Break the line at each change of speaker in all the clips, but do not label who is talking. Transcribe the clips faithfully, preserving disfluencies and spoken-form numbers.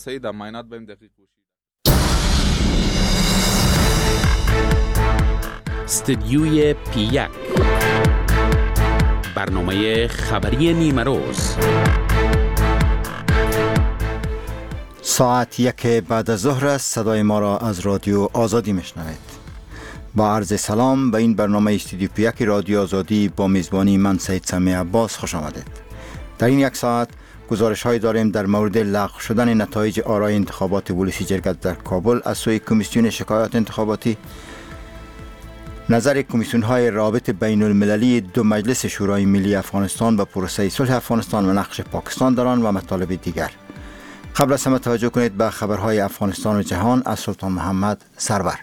سید ماینات بهم دقیق کوشید.
استدیوی پی یک، برنامه خبری نیمه روز.
ساعت یک بعد از ظهر است. صدای ما را از رادیو آزادی میشنوید. با عرض سلام به این برنامه استدیو پی یک رادیو آزادی با میزبانی من سید سمیع عباس خوش آمدید. در این یک ساعت گزارش های داریم در مورد لغو شدن نتایج آرای انتخابات ولسی جرگه در کابل از سوی کمیسیون شکایات انتخاباتی، نظر کمیسیون های رابط بین المللی دو مجلس شورای ملی افغانستان و پروسه صلح افغانستان و نقش پاکستان در آن و مطالب دیگر. قبل از همه توجه کنید به خبرهای افغانستان و جهان از سلطان محمد سرور.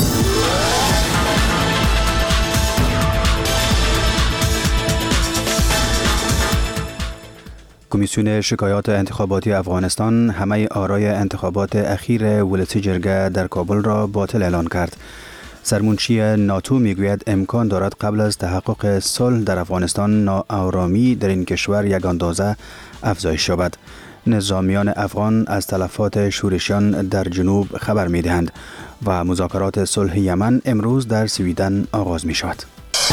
کمیسیون شکایات انتخاباتی افغانستان همه آرای انتخابات اخیر ولسی جرگه در کابل را باطل اعلان کرد. سرمنشی ناتو میگوید امکان دارد قبل از تحقق صلح در افغانستان ناآرامی در این کشور یک اندازه افزایش یابد. نظامیان افغان از تلفات شورشیان در جنوب خبر می دهند و مذاکرات صلح یمن امروز در سویدن آغاز می شود.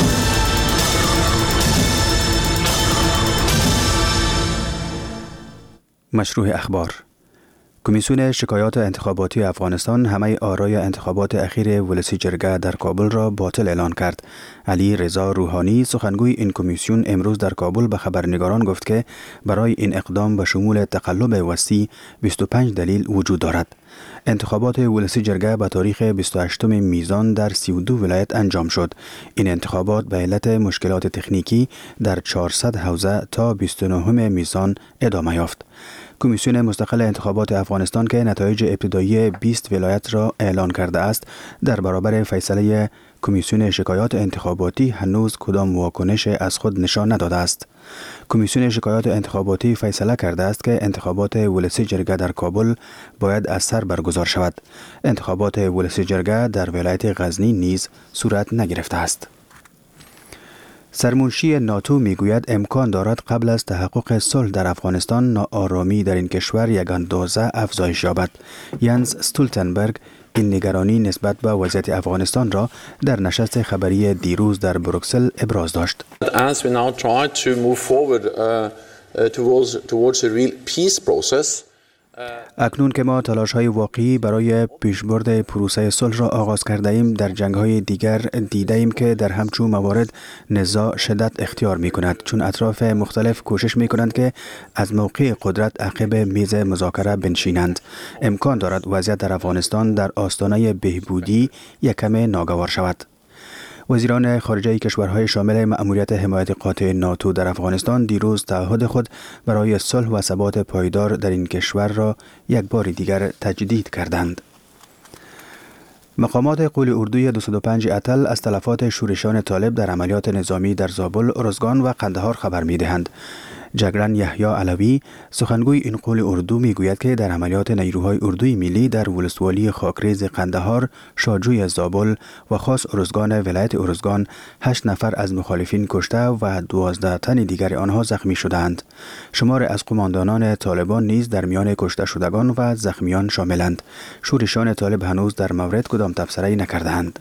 مشروع اخبار. کمیسیون شکایات انتخاباتی افغانستان همه آرای انتخابات اخیر ولسی جرگه در کابل را باطل اعلان کرد. علی رضا روحانی سخنگوی این کمیسیون امروز در کابل به خبرنگاران گفت که برای این اقدام به شمول تقلب وسیع بیست و پنج دلیل وجود دارد. انتخابات ولسی جرگه به تاریخ بیست و هشتم میزان در سی و دو ولایت انجام شد. این انتخابات به علت مشکلات تکنیکی در چهارصد حوزه تا بیست و نهم میزان ادامه یافت. کمیسیون مستقل انتخابات افغانستان که نتایج ابتدایی بیست ولایت را اعلان کرده است، در برابر فیصله کمیسیون شکایات انتخاباتی هنوز کدام واکنش از خود نشان نداده است. کمیسیون شکایات انتخاباتی فیصله کرده است که انتخابات ولسی جرگه در کابل باید از سر برگزار شود. انتخابات ولسی جرگه در ولایت غزنی نیز صورت نگرفته است. سرمنشی ناتو میگوید امکان دارد قبل از تحقق صلح در افغانستان ناآرامی در این کشور یک اندازه افزایش یابد. ینز استولتنبرگ این نگرانی نسبت به وضعیت افغانستان را در نشست خبری دیروز در بروکسل ابراز داشت.
As we now try to move forward uh, towards towards a real peace process.
اکنون که ما تلاش های واقعی برای پیشبرد پروسه صلح را آغاز کرده ایم، در جنگ های دیگر دیده ایم که در همچون موارد نزاع شدت اختیار می کند، چون اطراف مختلف کوشش می کنند که از موقع قدرت عقب میز مذاکره بنشینند. امکان دارد وضعیت در افغانستان در آستانه بهبودی یکم ناگوار شود. وزیران خارجه کشورهای شامل مأموریت حمایت قاطع ناتو در افغانستان دیروز تعهد خود برای صلح و ثبات پایدار در این کشور را یک بار دیگر تجدید کردند. مقامات قول اردوی دویست و پنج اتل از تلفات شورشیان طالب در عملیات نظامی در زابل، ارزگان و قندهار خبر می دهند. جگرن یحیی علوی سخنگوی این قول اردو می گوید که در عملیات نیروهای اردوی ملی در ولسوالی خاکریز قندهار، شاجوی زابل و خاص ارزگان ولایت ارزگان هشت نفر از مخالفین کشته و دوازده تن دیگر آنها زخمی شدند. شمار از قماندانان طالبان نیز در میان کشته شدگان و زخمیان شاملند. شورشیان طالب هنوز در مورد کدام تبصره نکردند.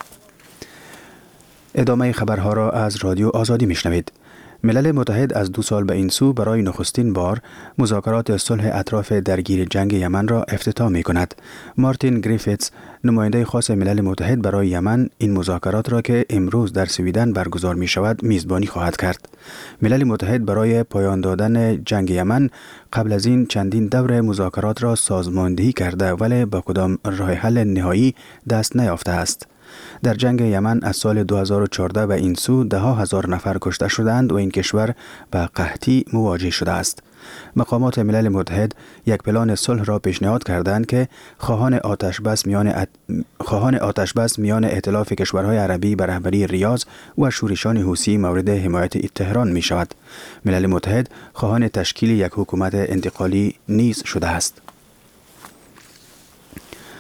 ادامه خبرها را از رادیو آزادی میشنوید. ملل متحد از دو سال به این سو برای نخستین بار مذاکرات صلح اطراف درگیر جنگ یمن را افتتاح می کند. مارتین گریفیتس، نماینده خاص ملل متحد برای یمن، این مذاکرات را که امروز در سویدن برگزار می شود میزبانی خواهد کرد. ملل متحد برای پایان دادن جنگ یمن قبل از این چندین دور مذاکرات را سازماندهی کرده، ولی با کدام راه حل نهایی دست نیافته است. در جنگ یمن از سال دو هزار و چهارده به این سو ده ها هزار نفر کشته شدند و این کشور به قحطی مواجه شده است. مقامات ملل متحد یک پلان صلح را پیشنهاد کردند که خواهان آتش بس میان ات... خواهان آتش بس میان ائتلاف کشورهای عربی به رهبری ریاض و شورشیان حوثی مورد حمایت تهران می شود. ملل متحد خواهان تشکیل یک حکومت انتقالی نیز شده است.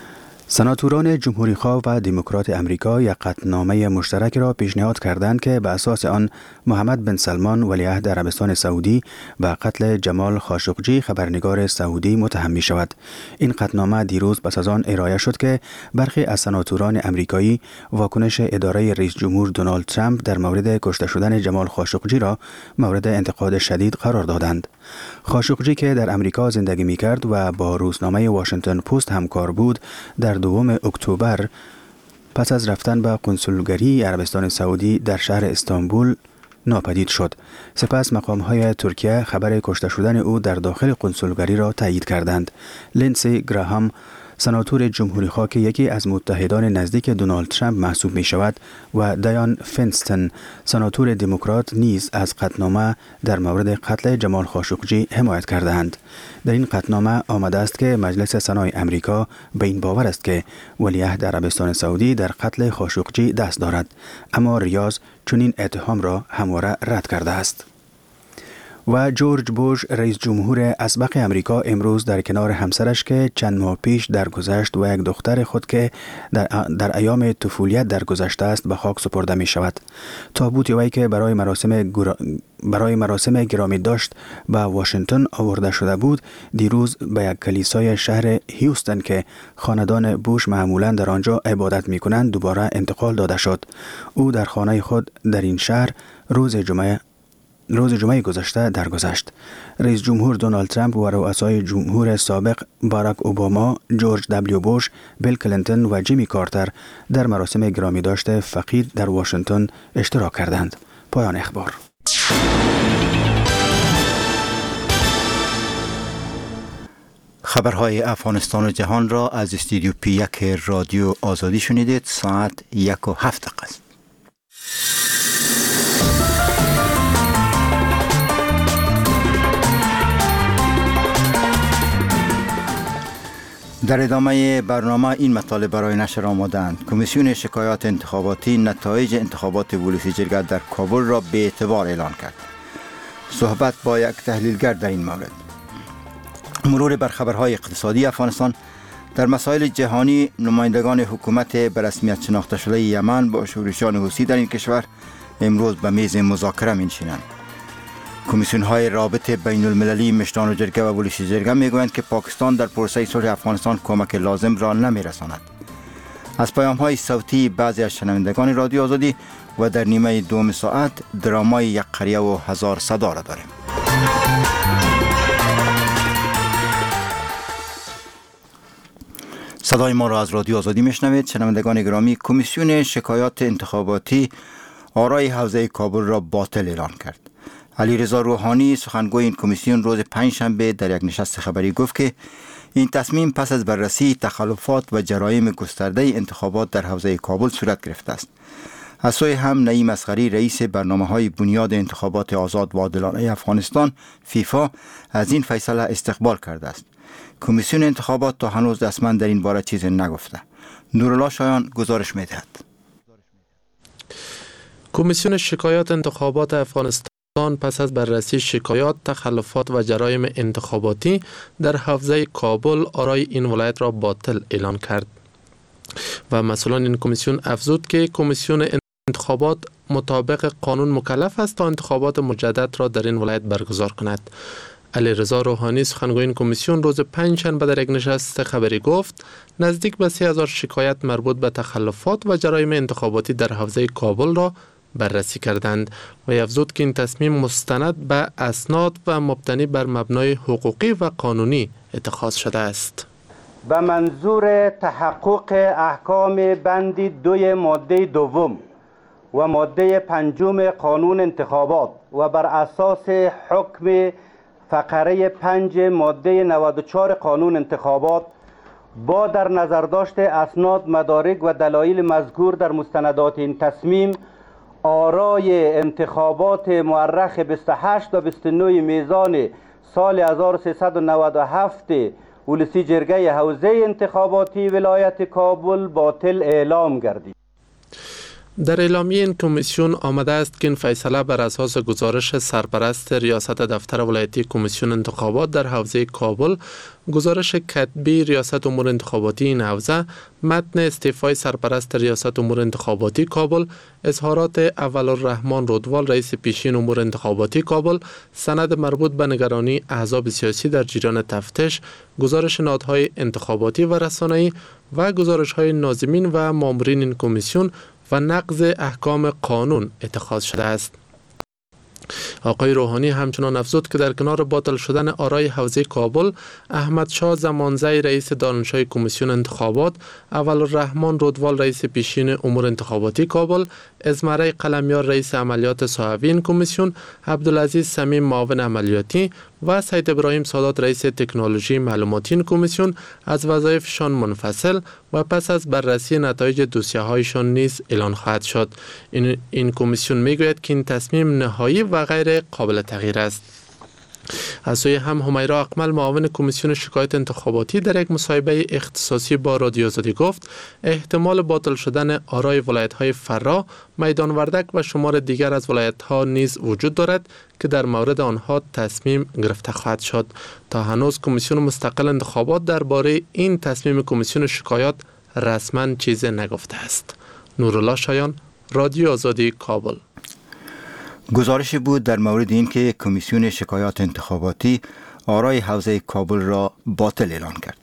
سناتوران جمهوری‌خواه و دموکرات امریکا یک قطعنامه مشترک را پیشنهاد کردند که به اساس آن محمد بن سلمان ولیعهد عربستان سعودی به قتل جمال خاشقجی خبرنگار سعودی متهم می شود. این قطعنامه دیروز پس از آن ارائه شد که برخی از سناتوران امریکایی واکنش اداره رئیس جمهور دونالد ترامپ در مورد کشته شدن جمال خاشقجی را مورد انتقاد شدید قرار دادند. خاشقجی که در امریکا زندگی می کرد و با روزنامه واشنگتن پست همکار بود، در دوم اکتبر پس از رفتن به کنسولگری عربستان سعودی در شهر استانبول ناپدید شد. سپس مقام‌های ترکیه خبر کشته شدن او در داخل کنسولگری را تایید کردند. لینسی گراهام، سناتور جمهوری‌خواه که یکی از متحدان نزدیک دونالد ترامپ محسوب می شود، و دایان فینستون، سناتور دموکرات نیز از قطعنامه در مورد قتل جمال خاشقجی حمایت کردند. در این قطعنامه آمده است که مجلس سنای امریکا به این باور است که ولیعهد عربستان سعودی در قتل خاشقجی دست دارد، اما ریاض چنین اتهام را همواره رد کرده است. و جورج بوش رئیس جمهور اسبق امریکا امروز در کنار همسرش که چند ماه پیش درگذشت و یک دختر خود که در, در ایام طفولیت درگذشته است به خاک سپرده می شود. تابوت وی که برای مراسم گرا... برای مراسم گرامی داشت به واشنگتن آورده شده بود، دیروز به یک کلیسای شهر هیوستن که خاندان بوش معمولا در آنجا عبادت می کنند دوباره انتقال داده شد. او در خانه خود در این شهر روز جمعه روز جمعه گذشته درگذشت. رئیس جمهور دونالد ترامپ و رؤسای جمهور سابق باراک اوباما، جورج دبلیو بوش، بیل کلینتون و جیمی کارتر در مراسم گرامی داشته فقید در واشنگتن اشتراک کردند. پایان اخبار.
خبرهای افغانستان و جهان را از استودیو پی یک رادیو آزادی شنیدید. ساعت یک و هفت دقیقه است. در ادامه برنامه این مطالب برای نشر آمدند. کمیسیون شکایات انتخاباتی نتایج انتخابات ولسی جرگه در کابل را به اعتبار اعلان کرد. صحبت با یک تحلیلگر در این مورد. مرور بر خبرهای اقتصادی افغانستان. در مسائل جهانی نمایندگان حکومت به رسمیت شناخته شده یمن با شورشیان حوثی در این کشور امروز به میز مذاکره می‌نشینند. کمیسیون های رابطه بین المللی مشتان و جرگه و ولسی جرگه میگویند که پاکستان در پروسه صلح افغانستان کمک لازم را نمیرساند. از پیام های صوتی بعضی از شنوندگان رادیو آزادی و در نیمه دوم ساعت درامای یک قریه و هزار صدا را داریم. صدای ما را از رادیو آزادی میشنوید. شنوندگان گرامی، کمیسیون شکایات انتخاباتی آرای حوزه کابل را باطل اعلان کرد. علی رضا روحانی سخنگوی این کمیسیون روز پنجشنبه در یک نشست خبری گفت که این تصمیم پس از بررسی تخلفات و جرایم گسترده انتخابات در حوزه کابل صورت گرفته است. از سوی هم نعیم اصغری رئیس برنامه‌های بنیاد انتخابات آزاد و عادلانه افغانستان فیفا از این فیصله استقبال کرده است. کمیسیون انتخابات تا هنوز رسما در این باره چیزی نگفته. نورالله شایان گزارش می‌دهد.
کمیسیون شکایات انتخابات افغانستان پس از بررسی شکایات، تخلفات و جرایم انتخاباتی در حوزه کابل آرای این ولایت را باطل اعلان کرد و مسئولان این کمیسیون افزود که کمیسیون انتخابات مطابق قانون مکلف است تا انتخابات مجدد را در این ولایت برگزار کند. علی رضا روحانی سخنگوی این کمیسیون روز پنجشنبه در یک نشست خبری گفت نزدیک به سه هزار شکایت مربوط به تخلفات و جرایم انتخاباتی در حوزه کابل را بررسی کردند و افزود که این تصمیم مستند به اسناد و مبتنی بر مبنای حقوقی و قانونی اتخاذ شده است.
به منظور تحقق احکام بند دوی ماده دوم و ماده پنجم قانون انتخابات و بر اساس حکم فقره پنج ماده نود و چهار قانون انتخابات با در نظر داشت اسناد، مدارک و دلایل مذکور در مستندات این تصمیم آرای انتخابات مورخ بیست و هشت و بیست و نه میزان سال هزار و سیصد و نود و هفت ولسی جرگه حوزه انتخاباتی ولایت کابل باطل اعلام گردید.
در اعلامیه این کمیسیون آمده است که این فیصله بر اساس گزارش سرپرست ریاست دفتر ولایتی کمیسیون انتخابات در حوزه کابل، گزارش کتبی ریاست امور انتخاباتی این حوزه، متن استعفای سرپرست ریاست امور انتخاباتی کابل، اظهارات اولالرحمن رودوال رئیس پیشین امور انتخاباتی کابل، سند مربوط به نگرانی احزاب سیاسی در جریان تفتیش، گزارش نهادهای انتخاباتی و رسانه‌ای و گزارش‌های ناظمین و مامورین این کمیسیون و نقض احکام قانون اتخاذ شده است. آقای روحانی همچنان افزود که در کنار باطل شدن آرای حوزه کابل، احمد شاه زمانزی رئیس دانشگاه کمیسیون انتخابات، اولالرحمن رودوال رئیس پیشین امور انتخاباتی کابل، ازمره قلمیار رئیس عملیات صحوی این کمیسیون، عبدالعزیز صمیم معاون عملیاتی و سید ابراهیم سادات رئیس تکنولوژی معلوماتی این کمیسیون از وظایفشان منفصل و پس از بررسی نتایج دوسیه‌هایشان نیز اعلان خواهد شد. این این کمیسیون میگوید که این تصمیم نهایی و غیر قابل تغییر است. از سوی هم همیرا اقمل معاون کمیسیون شکایت انتخاباتی در یک مصاحبه اختصاصی با رادیو آزادی گفت احتمال باطل شدن آرای ولایت‌های فرا، میدان وردک و شمار دیگر از ولایت‌ها نیز وجود دارد که در مورد آنها تصمیم گرفته خواهد شد. تا هنوز کمیسیون مستقل انتخابات درباره این تصمیم کمیسیون شکایات رسما چیزی نگفته است. نورالله شایان، رادیو آزادی، کابل.
گزارشی بود در مورد اینکه کمیسیون شکایات انتخاباتی آرای حوزه کابل را باطل اعلان کرد.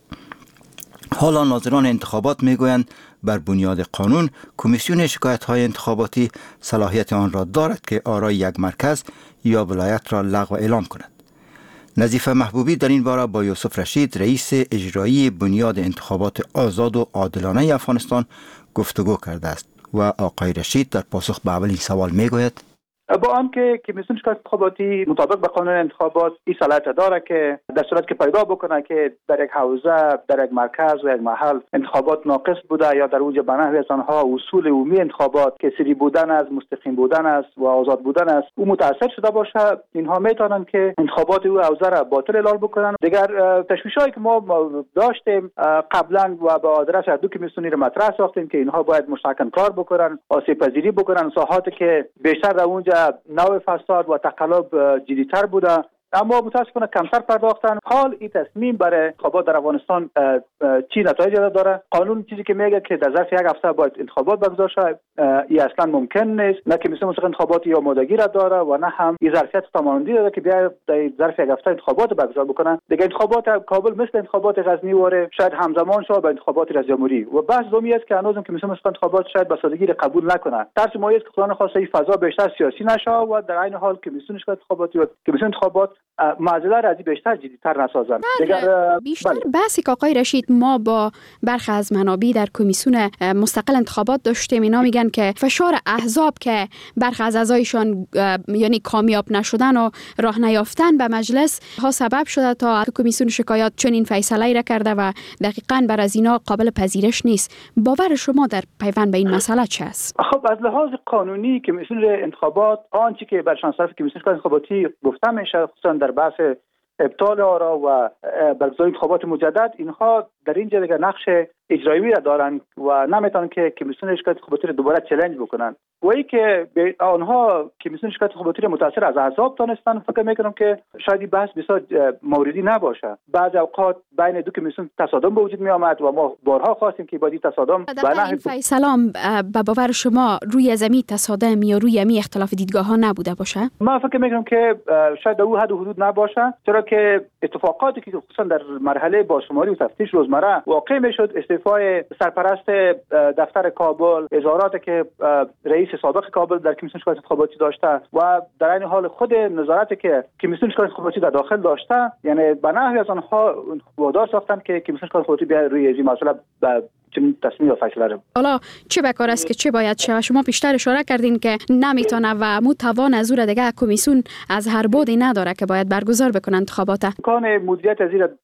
حالا ناظران انتخابات میگویند بر بنیاد قانون کمیسیون شکایت های انتخاباتی صلاحیت آن را دارد که آرای یک مرکز یا ولایت را لغو اعلام کند. نظیفه محبوبی در این باره با یوسف رشید رئیس اجرایی بنیاد انتخابات آزاد و عادلانه افغانستان گفتگو کرده است و آقای رشید در پاسخ به اولین سوال میگوید
با آنکه کمیسیون شکایت انتخاباتی مطابق به قانون انتخابات این صلاحیت داره که در صورت که پیدا بکنه که در یک حوزه، در یک مرکز و یک محل انتخابات ناقص بوده یا در اونجا به نحوی از آنها اصول عمومی انتخابات که سری بودن است، مستقیم بودن است و آزاد بودن است او متاثر شده باشه، اینها میتونن که انتخابات او حوزه را باطل اعلام بکنن. دیگر تشویشایی که ما داشتیم قبلا و به آدرس دو کمیسیونی را مطرح ساختیم که اینها باید مشترکاً کار بکنن، آسیب پذیری بکنن، ساحاتی که بیشتر در اونجا نوع فساد و تقلب جدی‌تر بوده اما متاسفانه کمتر پرداختن. حال این تصمیم برای انتخابات در افغانستان چی نتایج داره؟ قانون چیزی که میگه که در ظرف یک هفته باید انتخابات برگزار شود، این اصلا ممکن نیست. نه که کمیسیون مستقل انتخاباتی یا آمادگی را داره و نه هم این ظرفیت تمام‌بندی داره که بیا در ظرف یک هفته انتخابات برگزار بکنن. دیگه انتخابات کابل مثل انتخابات غزنی وره شاید همزمان شود با انتخابات رئیس جمهوری و بحث دومی است که هنوز کمیسیون مستقل انتخابات شاید به سادگی قبول نکنه. ترس ما است که قانون خاصه این فضا بیشتر سیاسی نشه و در عین حال کمیسیون شکایت انتخاباتی و کمیسیون انتخابات معضله را بیشتر جدی‌تر نسازن.
دیگر بیشتر بله. بحثی که آقای رشید ما با برخی از منابع در کمیسیون مستقل انتخابات داشتیم، اینا میگن که فشار احزاب که برخی از اعضایشان یعنی کامیاب نشدن و راه نیافتن به مجلس ها سبب شده تا کمیسیون شکایات چنین فیصله را کرده و دقیقاً بر از اینا قابل پذیرش نیست. باور شما در پیوند به این مسئله چه است؟
خب از لحاظ قانونی کمیسیون انتخابات آنچه که بر شانس طرف کمیسیون انتخاباتی گفته میشه خصوصا در بحث ابطال آرا و برگزاری انتخابات مجدد، اینها در اینجا دیگه نقش اجرایی را دارن و نمیتونن که کمیسیون شکایت انتخاباتی را دوباره چالش بکنن. و ای که آنها کمیسیون شکایت انتخاباتی را متاثر از احزاب دانستن، فکر میکنم که شاید این بحث بسیار موردی نباشه. بعضی اوقات بین دو کمیسیون تصادم به وجود می آمد و ما بارها خواستیم که با این تصادم
در این فیصله به باور شما روی زمین تصادم یا روی می اختلاف دیدگاه ها نبوده باشه؟
من فکر میکنم که شاید در اون حد و حدود نباشه، چرا که اتفاقاتی که خصوصا در مرحله بازشماری و تفتیش روزمره واقع میشد، استعفای سرپرست دفتر کابل، اظهاراتی که رئیس سابق کابل در کمیسیون شکایت انتخاباتی داشته و در این حال خود نظارتی که کمیسیون شکایت انتخاباتی در داخل داشته، یعنی به نحوی از آنها وادار ساختن که کمیسیون شکایت انتخاباتی بیا روی این مسئله چنین تصمیم و فیصله رو.
حالا چه بکار است که چه باید شه؟ شما پیشتر اشاره کردین که نمیتونه و مو توان از او دیگه کمیسیون از هر بودی نداره که باید برگزار بکنن انتخابات.
امکان مدیریت از این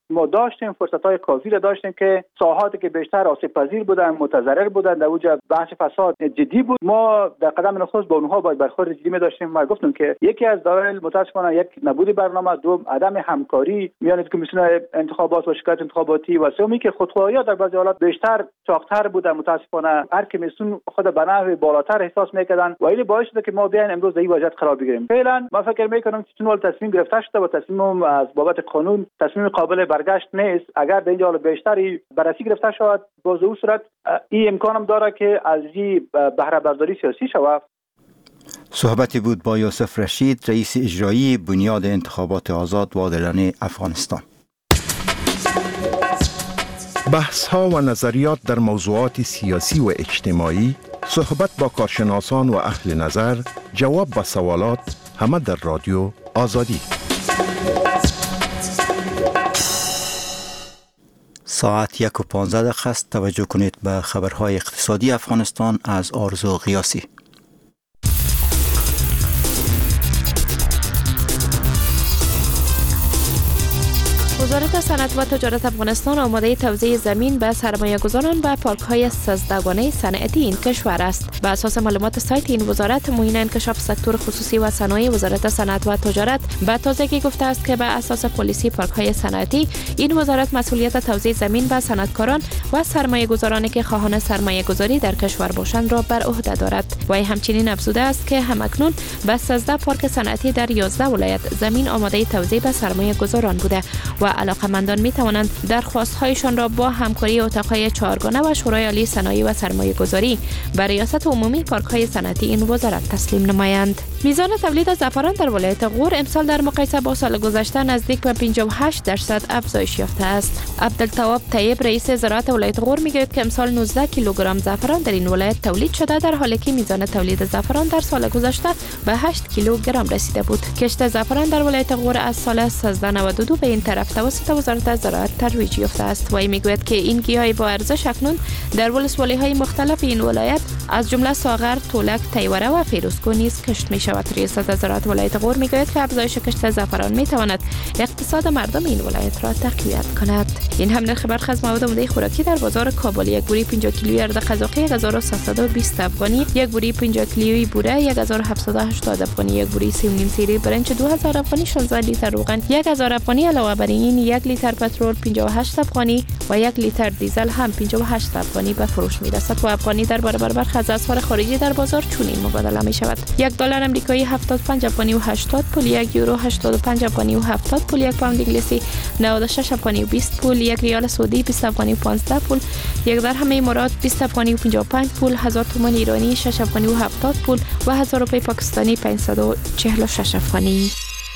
ما داشتیم فرصت‌های کافی را داشتیم که ساحاتی که بیشتر آسیب پذیر بودن، متضرر بودن، در اونجا بحث فساد جدی بود. ما در قدم نخست با اونها باید برخورد جدی می داشتیم. ما گفتم که یکی از دلایل متاسفانه یک نبود برنامه، دو عدم همکاری میان کمیسیون انتخابات و شکایت انتخاباتی و سومی که خودخواهی‌ها در بعضی حالات بیشتر چاق‌تر بودن. متاسفانه هر کمیسیون خود به نحو بالاتر احساس می‌کردن و این باعث شده که ما بیاین امروز در این وضعیت قرار بگیریم. فعلا ما فکر می‌کنم که چون تصمیم گرفته شده و تصمیم از بابت قانون تصمیم قابل برگشت نیست. اگر در اینجا حال بیشتری بررسی گرفته شود باز او صورت این امکانم داره که از این بهره برداری سیاسی شود.
صحبتی بود با یوسف رشید، رئیس اجرایی بنیاد انتخابات آزاد و عادلانه افغانستان.
بحث ها و نظریات در موضوعات سیاسی و اجتماعی، صحبت با کارشناسان و اهل نظر، جواب به سوالات، همه در رادیو آزادی.
ساعت یک و پانزده دقیقه است. توجه کنید به خبرهای اقتصادی افغانستان از آرزو غیاسی.
وزارت صنعت و تجارت افغانستان آماده توزیع زمین به سرمایه‌گذاران و پارک‌های سیزدهگانه صنعتی این کشور است. بر اساس معلومات سایت این وزارت، معین انکشاف سکتور خصوصی و صنایع وزارت صنعت و تجارت به تازگی گفته است که بر اساس پلیسی پارک‌های صنعتی، این وزارت مسئولیت توزیع زمین به صنعتکاران و سرمایه‌گذارانی که خواهان سرمایه‌گذاری در کشور باشند را بر عهده دارد. و همچنین افزوده است که همکنون به سیزده پارک صنعتی در یازده ولایت زمین آماده توزیع به سرمایه‌گذاران بوده و علاقه‌مندان می توانند درخواست‌هایشان را با همکاری اتاق‌های چهارگانه و شورای عالی صنایع و سرمایه‌گذاری به ریاست عمومی پارک‌های صنعتی این وزارت تسلیم نمایند. میزان تولید زعفران در ولایت غور امسال در مقایسه با سال گذشته نزدیک به پنجاه و هشت درصد افزایش یافته است. عبدالتواب طیب رئیس زراعت ولایت غور میگوید که امسال نوزده کیلوگرم زعفران در این ولایت تولید شده، در حالی که میزان تولید زعفران در سال گذشته به هشت کیلوگرم رسیده بود. کشت زعفران در ولایت غور از سال سیزده نود و دو به این طرف توسط وزارت زراعت ترویج یافته است و میگوید که این گیاه با ارزش اکنون در ولسوالی‌های مختلف این ولایت از جمله ساغر، تولک، تیوره و فیروزکو نیز کشت می شود. ریاست زراعت ولایت غور میگوید که افزایش کشت زعفران می تواند اقتصاد مردم این ولایت را تقویت کند. این هم نرخ برخی از مواد عمده خوراکی در بازار کابل: یک بوری پنجاه کیلویی ارد قزاقی یک هزار و سیصد و بیست افغانی، یک بوری پنجاه کیلویی بوره یک هزار و هفتصد و هشتاد افغانی، یک بوری سه و نیم سیری برنج دو هزار افغانی، شانزده لیتر روغن یک هزار افغانی. علاوه بر این یک لیتر پترول پنجاه و هشت افغانی و یک لیتر دیزل هم پنجاه و هشت افغانی به فروش می رسد و افغانی در برابر برخی از اسعار خارجی در بازار چنین مبادله می شود: یک دلار آمریکایی هفتاد و پنج افغانی و هشتاد پول، یک یورو هشتاد و پنج افغانی و هفتاد پول، یک پوند انگلیسی نود و شش افغانی و بیست پول، یک ریال سعودی بیست افغانی و پانزده پول، یک درهم امارات بیست افغانی و پنجاه و پنج پول، هزار تومان ایرانی شش افغانی و هفتاد پول و هزار روپیه پاکستانی پانصد و چهل و شش افغانی.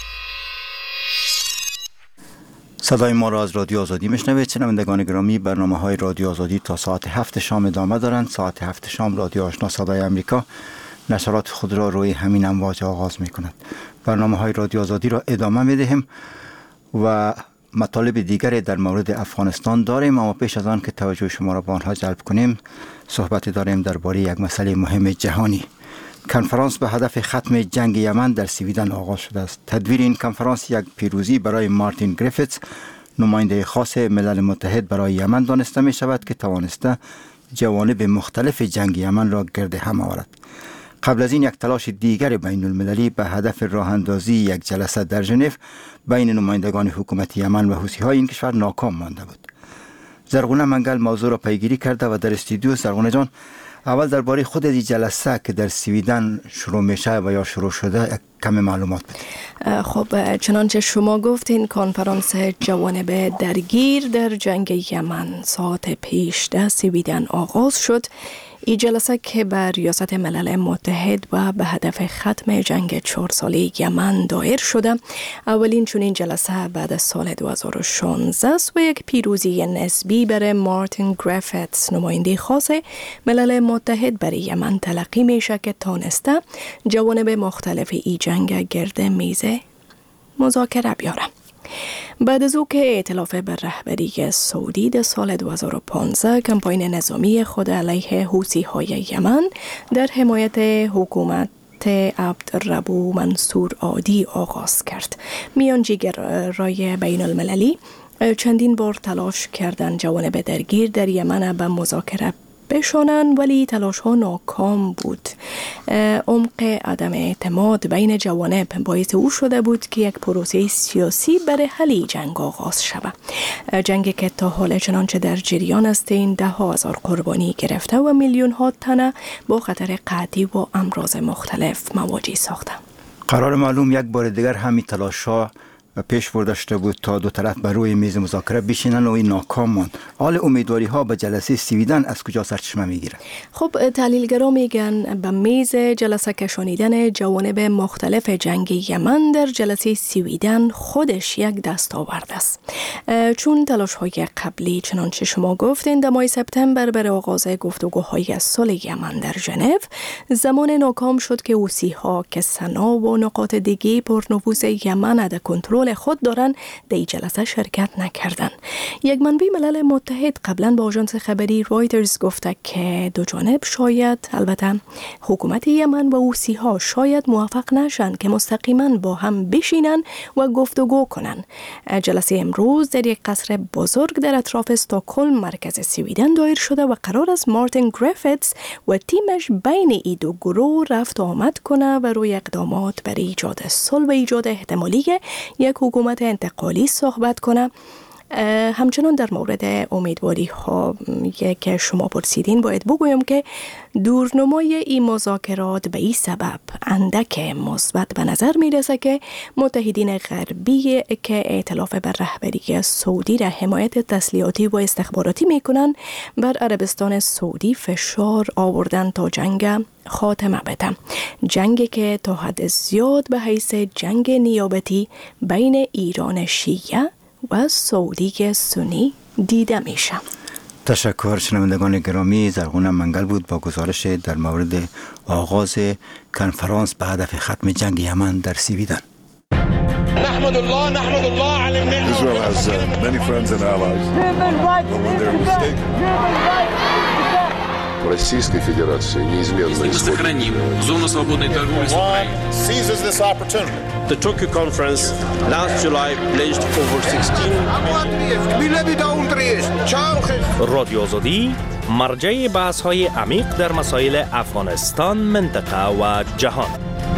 صدای ما را از رادیو آزادی میشنوید. شنوندگان گرامی، برنامه های رادیو آزادی تا ساعت هفت شام ادامه دارند. ساعت هفت شام رادیو آشنا صدای امریکا نشرات خود را روی همین امواج آغاز می کند. برنامه های رادیو آزادی را ادامه می دهیم و مطالب دیگری در مورد افغانستان داریم، اما پیش از آن که توجه شما را به آنها جلب کنیم، صحبت داریم درباره یک مسئله مهم جهانی. کنفرانس به هدف ختم جنگ یمن در سویدن آغاز شده است. تدویر این کنفرانس یک پیروزی برای مارتین گریفیتس، نماینده خاص ملل متحد برای یمن دانسته می شود که توانسته جوانب مختلف جنگ یمن را گرد هم آورد. قبل از این یک تلاش دیگر بین المللی به هدف راه اندازی یک جلسه در ژنو بین نمایندگان حکومت یمن و حوثی‌های این کشور ناکام مانده بود. زرغونه منگل موضوع را پیگیری کرده و در استودیو. زرغونه جان، اول درباره خود این جلسه که در سویدن شروع میشه و یا شروع شده کمی معلومات بدید.
خب، چنانچه شما گفتین، کنفرانس جوانب درگیر در جنگ یمن ساعت پیش در سویدن آغاز شد. این جلسه که بر ریاست ملل متحد و به هدف ختم جنگ چهار ساله یمن دایر شده، اولین چنین جلسه بعد از سال دو هزار و شانزده است و یک پیروزی نسبی برای مارتین گریفیتس، نماینده خاص ملل متحد برای یمن تلقی میشه که تانسته جوانب مختلف ای جنگ گرد میز مذاکره بیاره. بعد از او که ائتلاف بر رهبری سعودی در سال دو هزار و پانزده کمپاین نظامی خود علیه حوثی‌های یمن در حمایت حکومت عبدالربو منصور عادی آغاز کرد، میانجیگرای بین المللی چندین بار تلاش کردند جوانب درگیر در یمن به مذاکره بشانند، ولی تلاش ها ناکام بود. عمق عدم اعتماد بین جوانب باعث او شده بود که یک پروسه سیاسی برای حل جنگ آغاز شود. جنگی که تا حال چنانچه در جریان است این ده ها هزار قربانی گرفته و میلیون ها تنه با خطر قحطی و امراض مختلف مواجه ساخته.
قرار معلوم یک بار دیگر همین تلاش ها پیش برده شده بود تا دو طرف بر روی میز مذاکره بشینن و این ناکام ماند. حال امیدواری ها به جلسه سویدن از کجا سرچشمه میگیره؟
خب تحلیلگرا میگن به میز جلسه کشانیدن جوانب مختلف جنگ یمن در جلسه سویدن خودش یک دستاورد است، چون تلاش های قبلی چنانچه شما گفتین در ماه سپتامبر برای آغاز گفتگوهای صلح یمن در ژنو زمان ناکام شد که حوثی ها که سنا و نقاط دیگه پرنفوذ یمن در کنترل خود دارن در این جلسه شرکت نکردن. یک منبع ملل متحد قبلا با آژانس خبری رایترز گفته که دو جانب شاید، البته حکومت یمن و حوثی ها شاید موفق نشن که مستقیما با هم بشینن و گفتگو کنن. جلسه امروز در یک قصر بزرگ در اطراف استکهلم مرکز سویدن دایر شده و قرار است مارتین گریفیتس و تیمش بین این دو گروه رفت آمد کنه و روی اقدامات برای ایجاد صلح و ایجاد احتمالی یک حکومت انتقالی صحبت کنه. همچنان در مورد امیدواری ها که شما پرسیدین باید بگویم که دورنمای این مذاکرات به این سبب اندک مثبت به نظر میرسه که متحدین غربی که ائتلاف بر رهبری سعودی را حمایت تسلیحاتی و استخباراتی میکنن بر عربستان سعودی فشار آوردن تا جنگ خاتمه بده. جنگی که تا حد زیاد به حیث جنگ نیابتی بین ایران شیعه و سعودی سنی دیده میشه.
تشکر. شنوندگان گرامی، زرغون منگل بود با گزارش در مورد آغاز کنفرانس به هدف ختم جنگ یمن در سویدن.
نحمد الله نحمد الله علی النعمة.
Israel has uh, many friends and allies. But when they're mistaken.
Российской Федерации неизменно
Сохраним зону свободной торговли с Украиной.
Seizes this opportunity.
The Tokyo conference last July pledged over sixteen
رادیو آزادی مرجع بحث‌های عمیق در مسائل افغانستان، منطقه و جهان.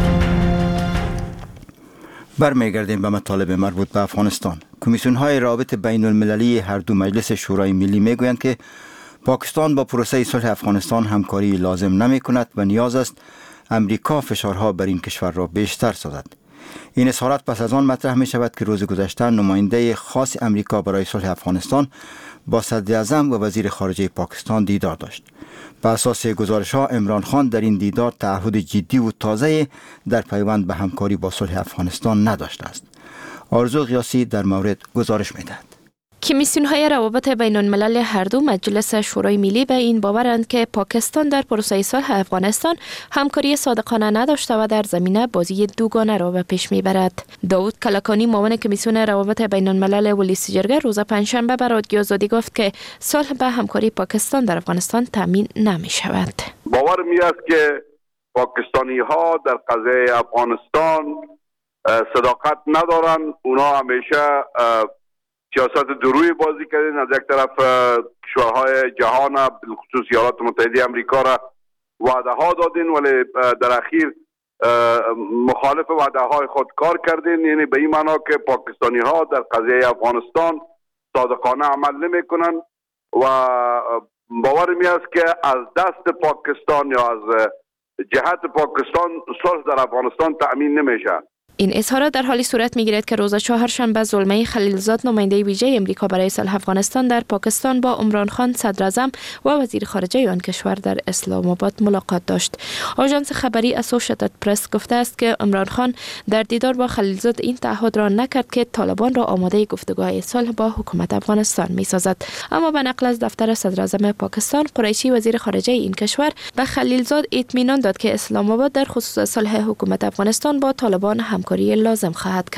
برمیگردیم به مطالب مربوط به افغانستان. کمیسیون‌های روابط بین المللی هر دو مجلس شورای ملی میگویند که پاکستان با پروسه صلح افغانستان همکاری لازم نمی کند و نیاز است امریکا فشارها بر این کشور را بیشتر سازد. این اظهارات پس از آن مطرح می شود که روز گذشته نماینده خاص امریکا برای صلح افغانستان با صدر اعظم و وزیر خارجه پاکستان دیدار داشت. بر اساس گزارش ها عمران خان در این دیدار تعهد جدی و تازه در پیوند به همکاری با صلح افغانستان نداشته است. آرزو قیاسی در مورد گزارش می دهد.
کمیسیون‌های روابط بین الملل هر دو مجلس شورای ملی به این باورند که پاکستان در پروسه صلح افغانستان همکاری صادقانه نداشته و در زمینه بازی دوگانه را به پیش میبرد. داود کلکانی معاون کمیسیون روابط بین الملل ولسی جرگه روز پنجشنبه به رادیو آزادی گفت که صلح به همکاری پاکستان در افغانستان تامین نمی شود.
باور می است که پاکستانی ها در قضیه افغانستان صداقت ندارند. اونا همیشه سیاست دروی بازی کردن. از یک طرف کشورهای جهان بالخصوص ایالات متحده آمریکا را وعده ها دادین ولی در اخیر مخالف وعده های خود کار کردین. یعنی به این معنا که پاکستانی ها در قضیه افغانستان صادقانه عمل نمی کنن و باور می است که از دست پاکستان یا از جهت پاکستان صلح در افغانستان تأمین نمیشه.
این اظهارات در حالی صورت میگیرد که روز چهارشنبه زلمه خلیلزاد نماینده ویژه امریکا برای صلح افغانستان در پاکستان با عمران خان صدر اعظم و وزیر خارجه آن کشور در اسلام آباد ملاقات داشت. آژانس خبری اسوشییتد پرس گفته است که عمران خان در دیدار با خلیلزاد این تعهد را نکرد که طالبان را آماده گفتگوهای صلح با حکومت افغانستان میسازد، اما به نقل از دفتر صدر اعظم پاکستان قریشی وزیر خارجه این کشور به خلیلزاد اطمینان داد که اسلام آباد در خصوص صلح حکومت افغانستان با طالبان هم کاری لازم خواهد کرد.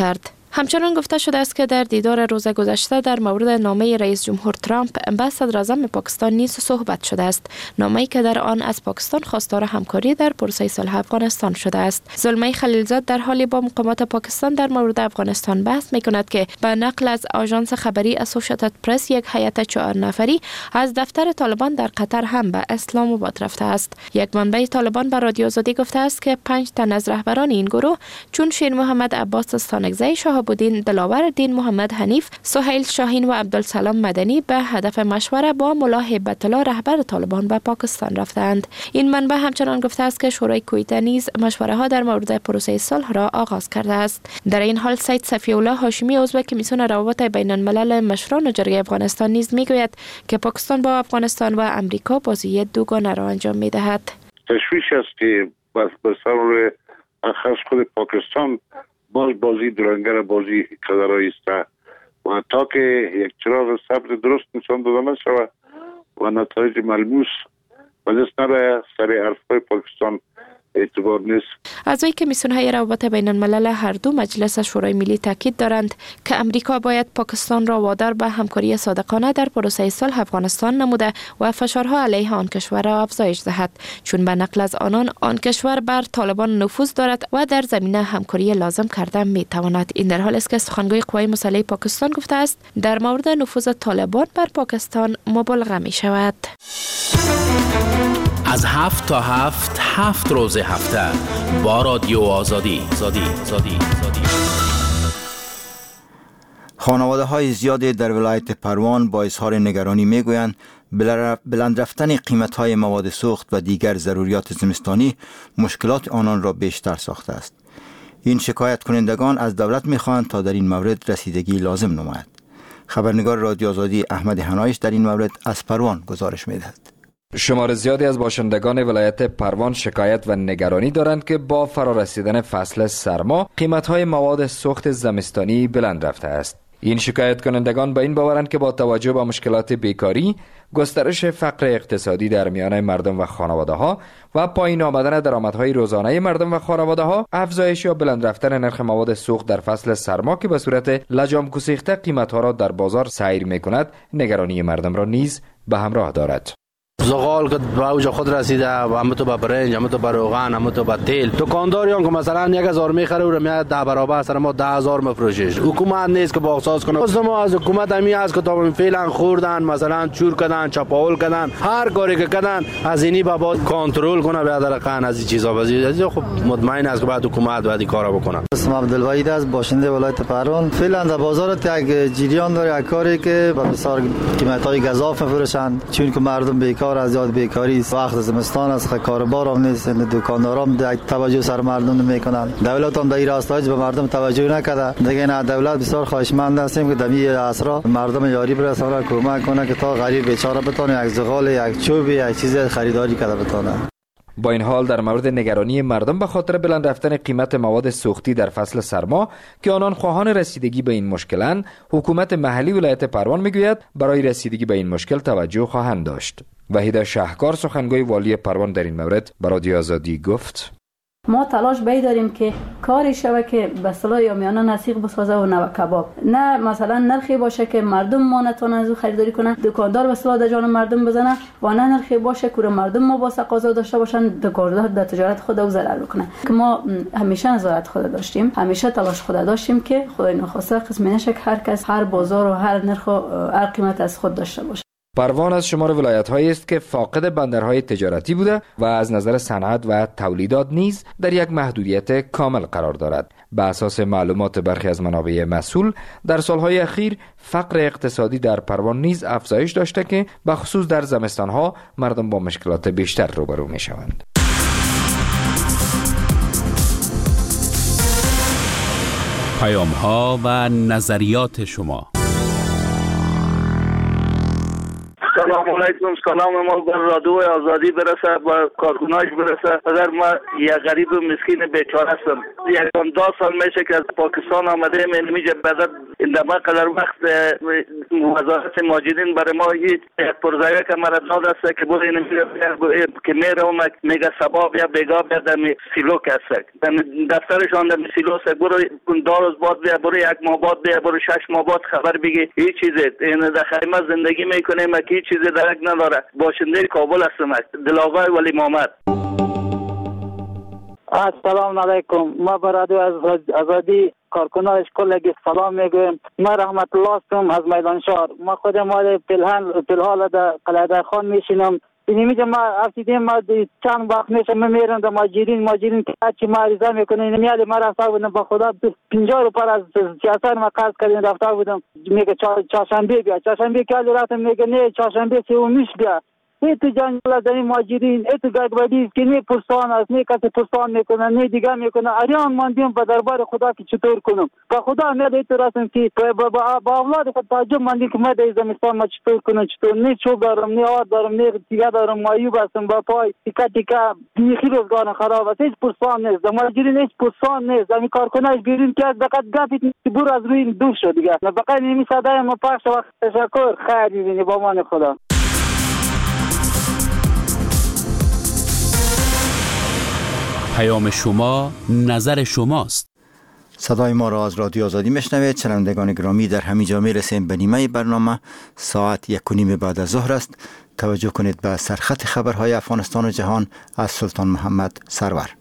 همچنان گفته شده است که در دیدار روز گذشته در مورد نامه رئیس جمهور ترامپ با صدر اعظم پاکستان نیز صحبت شده است. نامه‌ای که در آن از پاکستان خواستار همکاری در پروسه صلح افغانستان شده است. زلمه خلیلزاد در حالی با مقامات پاکستان در مورد افغانستان بحث می‌کند که به نقل از آژانس خبری اسوسییتد پرس یک هیئت چهار نفری از دفتر طالبان در قطر هم به اسلام آباد رفته است. یک منبع طالبان به رادیو آزادی گفته است که پنج تن از رهبران این گروه چون شیر محمد عباس استانکزی، شهاب الدین دلاور، دین محمد حنیف، سهیل شاهین و عبدالسلام مدنی به هدف مشوره با ملا هیبت الله رهبر طالبان به پاکستان رفتند. این منبع همچنان گفته است که شورای کویته نیز مشوره ها در مورد پروسه صلح را آغاز کرده است. در این حال سید صفی الله هاشمی عضو کمیسیون روابط بین الملل مشران و جرگه افغانستان نیز میگوید که پاکستان با افغانستان و امریکا بازی دوگانه را انجام میدهد.
تشویش است که بس بسر خاص خود پاکستان باز بازی درنگر بازی قدرهایی است و تا که یک چراغ صبر درست نشان داده نشود و نتایج ملموس و دست نره سر حرفهای پاکستان اعتبار نیست.
اعضای کمیسیون های روابط بین الملل هر دو مجلس شورای ملی تاکید دارند که امریکا باید پاکستان را وادار به همکاری صادقانه در پروسه صلح افغانستان نموده و فشارها علیه آن کشور را افزایش دهد، چون به نقل از آنان آن کشور بر طالبان نفوذ دارد و در زمینه همکاری لازم کرده می تواند. این در حالی است که سخنگوی قوای مسلح پاکستان گفته است در مورد نفوذ طالبان بر پاکستان مبالغه می شود.
از هفت تا هفت هفت روز هفته با رادیو آزادی زادی زادی زادی.
خانواده های زیادی در ولایت پروان با اظهار نگرانی می گویند بلند رفتن قیمت های مواد سوخت و دیگر ضروریات زمستانی مشکلات آنان را بیشتر ساخته است. این شکایت کنندگان از دولت می خواهند تا در این مورد رسیدگی لازم نماید. خبرنگار رادیو آزادی احمد حنایش در این مورد از پروان گزارش می دهد.
شمار زیادی از باشندگان ولایت پروان شکایت و نگرانی دارند که با فرارسیدن فصل سرما قیمت‌های مواد سوخت زمستانی بلند رفته است. این شکایت کنندگان به این باورند که با توجه به مشکلات بیکاری، گسترش فقر اقتصادی در میان مردم و خانواده‌ها و پایین آمدن درآمدهای روزانه مردم و خانواده‌ها، افزایش یا بلند رفتن نرخ مواد سوخت در فصل سرما که به صورت لجام گسیخته قیمت‌ها را در بازار سیر می‌کند، نگرانی مردم را نیز به همراه دارد.
زغال که به اوج خود رسیده و همه تو به برنج، همه تو به روغن، همه تو به تیل. دکانداریان که مثلا یک هزار میخره و میاد ده برابر سر ما ده هزار میفروشش. حکومت نیست که باقساز کنه. از ما از حکومت همی است که تا فعلا خوردن، مثلا چور کردن، چپاول کردن، هر کاری که کردن از اینی به بعد کنترل کنه به در قن از این چیزا. واسه خب مطمئن است که بعد حکومت بعد کارا بکنه.
اسم عبدالوحید است، باشنده ولایت پروان. فعلا در بازار یک جریان داره، یک کاری که به بسیار قیمت‌های گزاف میفروشن، چون که مردم بیکار از یاد بیکاری است. وقت زمستان است، کاربار هم نیست، دکاندارام توجه سر مردم نمیکنن. دولت هم در این راستای به مردم توجه نکرده. دیگه نه دولت بسیار خواهشمند هستیم که در این عصرا مردم یاری برسونه، کمک کنه که تا غریب بیچاره بتونه یک زغال، یک چوب، یک چیز خریداری کنه بتونه.
با این حال در مورد نگرانی مردم به خاطر بلند رفتن قیمت مواد سوختی در فصل سرما که آنان خواهان رسیدگی به این مشکلند، حکومت محلی ولایت پروان میگوید برای رسیدگی به این مشکل توجه خواهند داشت. وحید شهکار سخنگوی والی پروان در این مورد به رادیو آزادی گفت:
ما تلاش بی داریم که کاری شوه که به اصطلاح یامیانه نسیق بسازه و نه کباب، نه مثلا نرخی باشه که مردم ما نتونن از او خریداری کنن، دکاندار به اصطلاح در جان مردم بزنه، و نه نرخی باشه که مردم ما با تقاضا داشته باشن دکاندار در تجارت خود او ضرر بکنه. که ما همیشه نظارت خود داشتیم، همیشه تلاش خود داشتیم که خدای نخواسته قسمی نشه که هر کس هر بازار و هر نرخ و هر قیمت از خود داشته باشه.
پروان از شمار ولایت‌هایی است که فاقد بندرهای تجارتی بوده و از نظر صنعت و تولیدات نیز در یک محدودیت کامل قرار دارد. به اساس معلومات برخی از منابع مسئول، در سالهای اخیر فقر اقتصادی در پروان نیز افزایش داشته که به خصوص در زمستان‌ها مردم با مشکلات بیشتر روبرو می‌شوند.
پیام‌ها و نظریات شما.
سلام علیکم. سلام ما بر رادیو آزادی برسه، با کارکناش برسه. اگر ما یک غریب و مسکین بیچاره هستم، یک دو سال میشه که از پاکستان آمده من میگه بعد این دما قدر وقت وزارت ماجدین برای ما هیچ پرزایه که مرا داد است که بود این که میره و میگه سباب یا بگا بیا در سیلو کسک دفترشان در سیلو است، برو دو روز بعد بیا، برو یک ماه بعد بیا، برو شش ماه بعد خبر بگی هیچ چیزی. این در خیمه زندگی میکنیم که هیچ چیزی درک نداره. باشنده کابل هستم، دلاور ولی محمد.
السلام علیکم. ما برادر از آزادی کارکنان کلگی سلام میگویم. ما رحمت الله هستم از میدان شهر. ما خود ما پلهان پلحال در قلعه خان میشینم. این میگه ما افتیدیم ما چند وقت میشه ما میرم در ماجرین ماجرین که چی ما عریضه میکنه. این میاد ما رفته بودم با خدا پنجاه روپیه از سیاست ما قرض کردیم رفته بودم. میگه چهارشنبه بیا. چهارشنبه که رفتم میگه نه چهارشنبه سومیش بیا. ای تو جنگل در این ماجرین، ای تو گردبادی که نه پرسان است، نه کسی پرسان میکنه، نه دیگه میکنه. اریان ماندیم به دربار خدا که چطور کنم. با خدا میاد ای تو راستم که با, با, با اولاد خود تعجب ماندیم که ما در زمستان ما چطور کنم چطور. نه چوب دارم، نه آب دارم، نه دیگه دارم، مایوب هستم با پای تیکه تیکه بیخی روزگار خراب است. هیچ پرسان نیست. در ماجرین هیچ پرسان نیست. زمین کارکناش بیرون که فقط گپی برو از روی دور شد دیگه. فقط نمی صدای ما پخش وقت تشکر خیر ببینی با مان خدا.
پیام شما نظر شماست.
صدای ما را از رادیو آزادی میشنوید. شنوندگان گرامی، در همین جا میرسیم به نیمه برنامه. ساعت یک و نیم بعد از ظهر است. توجه کنید به سرخط خبرهای افغانستان و جهان از سلطان محمد سرور.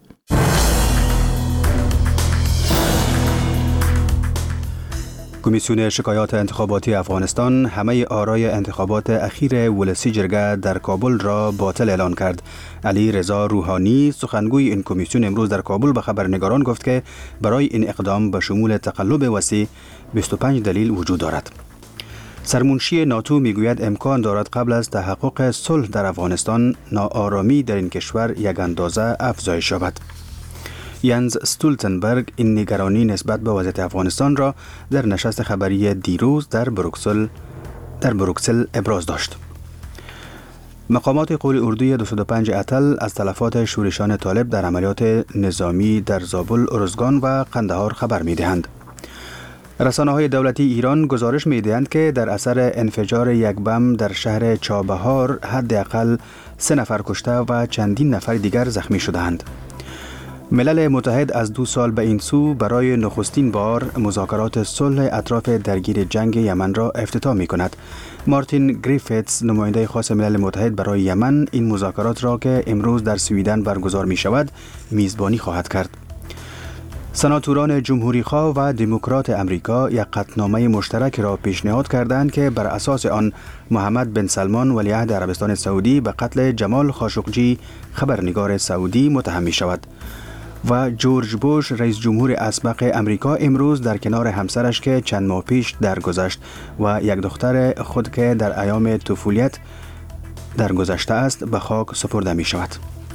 کمیسیون شکایات انتخاباتی افغانستان همه آرای انتخابات اخیر ولسی جرگه در کابل را باطل اعلان کرد. علی رضا روحانی سخنگوی این کمیسیون امروز در کابل به خبرنگاران گفت که برای این اقدام به شمول تقلب وسیع بیست و پنج دلیل وجود دارد. سرمنشی ناتو میگوید امکان دارد قبل از تحقق صلح در افغانستان ناآرامی در این کشور یک اندازه افزایش یابد. ینز استولتنبرگ این نگرانی نسبت به وضعیت افغانستان را در نشست خبری دیروز در بروکسل در بروکسل ابراز داشت. مقامات قول اردوی دویست و پنج اتل از تلفات شورشان طالب در عملیات نظامی در زابل، ارزگان و قندهار خبر می‌دهند. رسانه‌های دولتی ایران گزارش می‌دهند که در اثر انفجار یک بم در شهر چابهار حداقل سه نفر کشته و چندین نفر دیگر زخمی شده‌اند. ملل متحد از دو سال به این سو برای نخستین بار مذاکرات صلح اطراف درگیر جنگ یمن را افتتاح می کند. مارتین گریفتس، نماینده خاص ملل متحد برای یمن، این مذاکرات را که امروز در سویدن برگزار می شود میزبانی خواهد کرد. سناتوران جمهوری خواه و دموکرات امریکا یک قطعنامه مشترک را پیشنهاد کردند که بر اساس آن محمد بن سلمان ولیعهد عربستان سعودی به قتل جمال خاشقجی خبرنگار سعودی متهم می شود. و جورج بوش رئیس جمهور اسبق امریکا امروز در کنار همسرش که چند ماه پیش درگذشت و یک دختر خود که در ایام طفولیت درگذشته است به خاک سپرده می شود.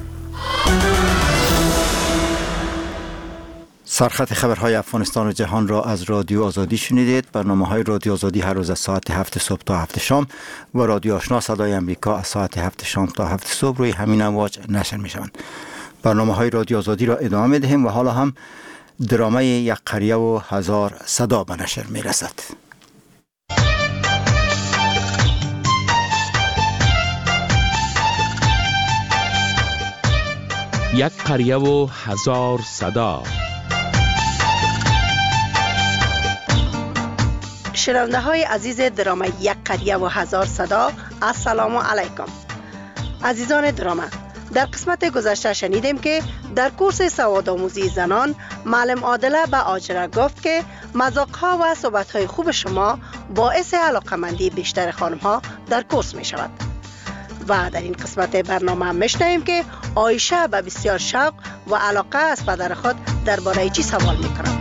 سرخط خبرهای افغانستان و جهان را از رادیو آزادی شنیدید. برنامه های رادیو آزادی هر روز از ساعت هفت صبح تا هفت شام و رادیو آشنا صدای امریکا از ساعت هفت شام تا هفت صبح روی همین امواج نشر می شوند. برنامه های رادیو آزادی را ادامه می دهیم و حالا هم درامه یک قریه و هزار صدا به نشر می رسد.
یک قریه و هزار صدا.
شنونده های عزیز درامه یک قریه و هزار صدا، السلام علیکم. عزیزان درامه، در قسمت گذشته شنیدیم که در کورس سوادآموزی زنان معلم عادله به آجره گفت که مذاق‌ها و صحبت‌های خوب شما باعث علاقه‌مندی بیشتر خانم‌ها در کورس می شود. و در این قسمت برنامه میشنویم که عایشه به بسیار شوق و علاقه از پدر خود درباره چی سوال می‌کند.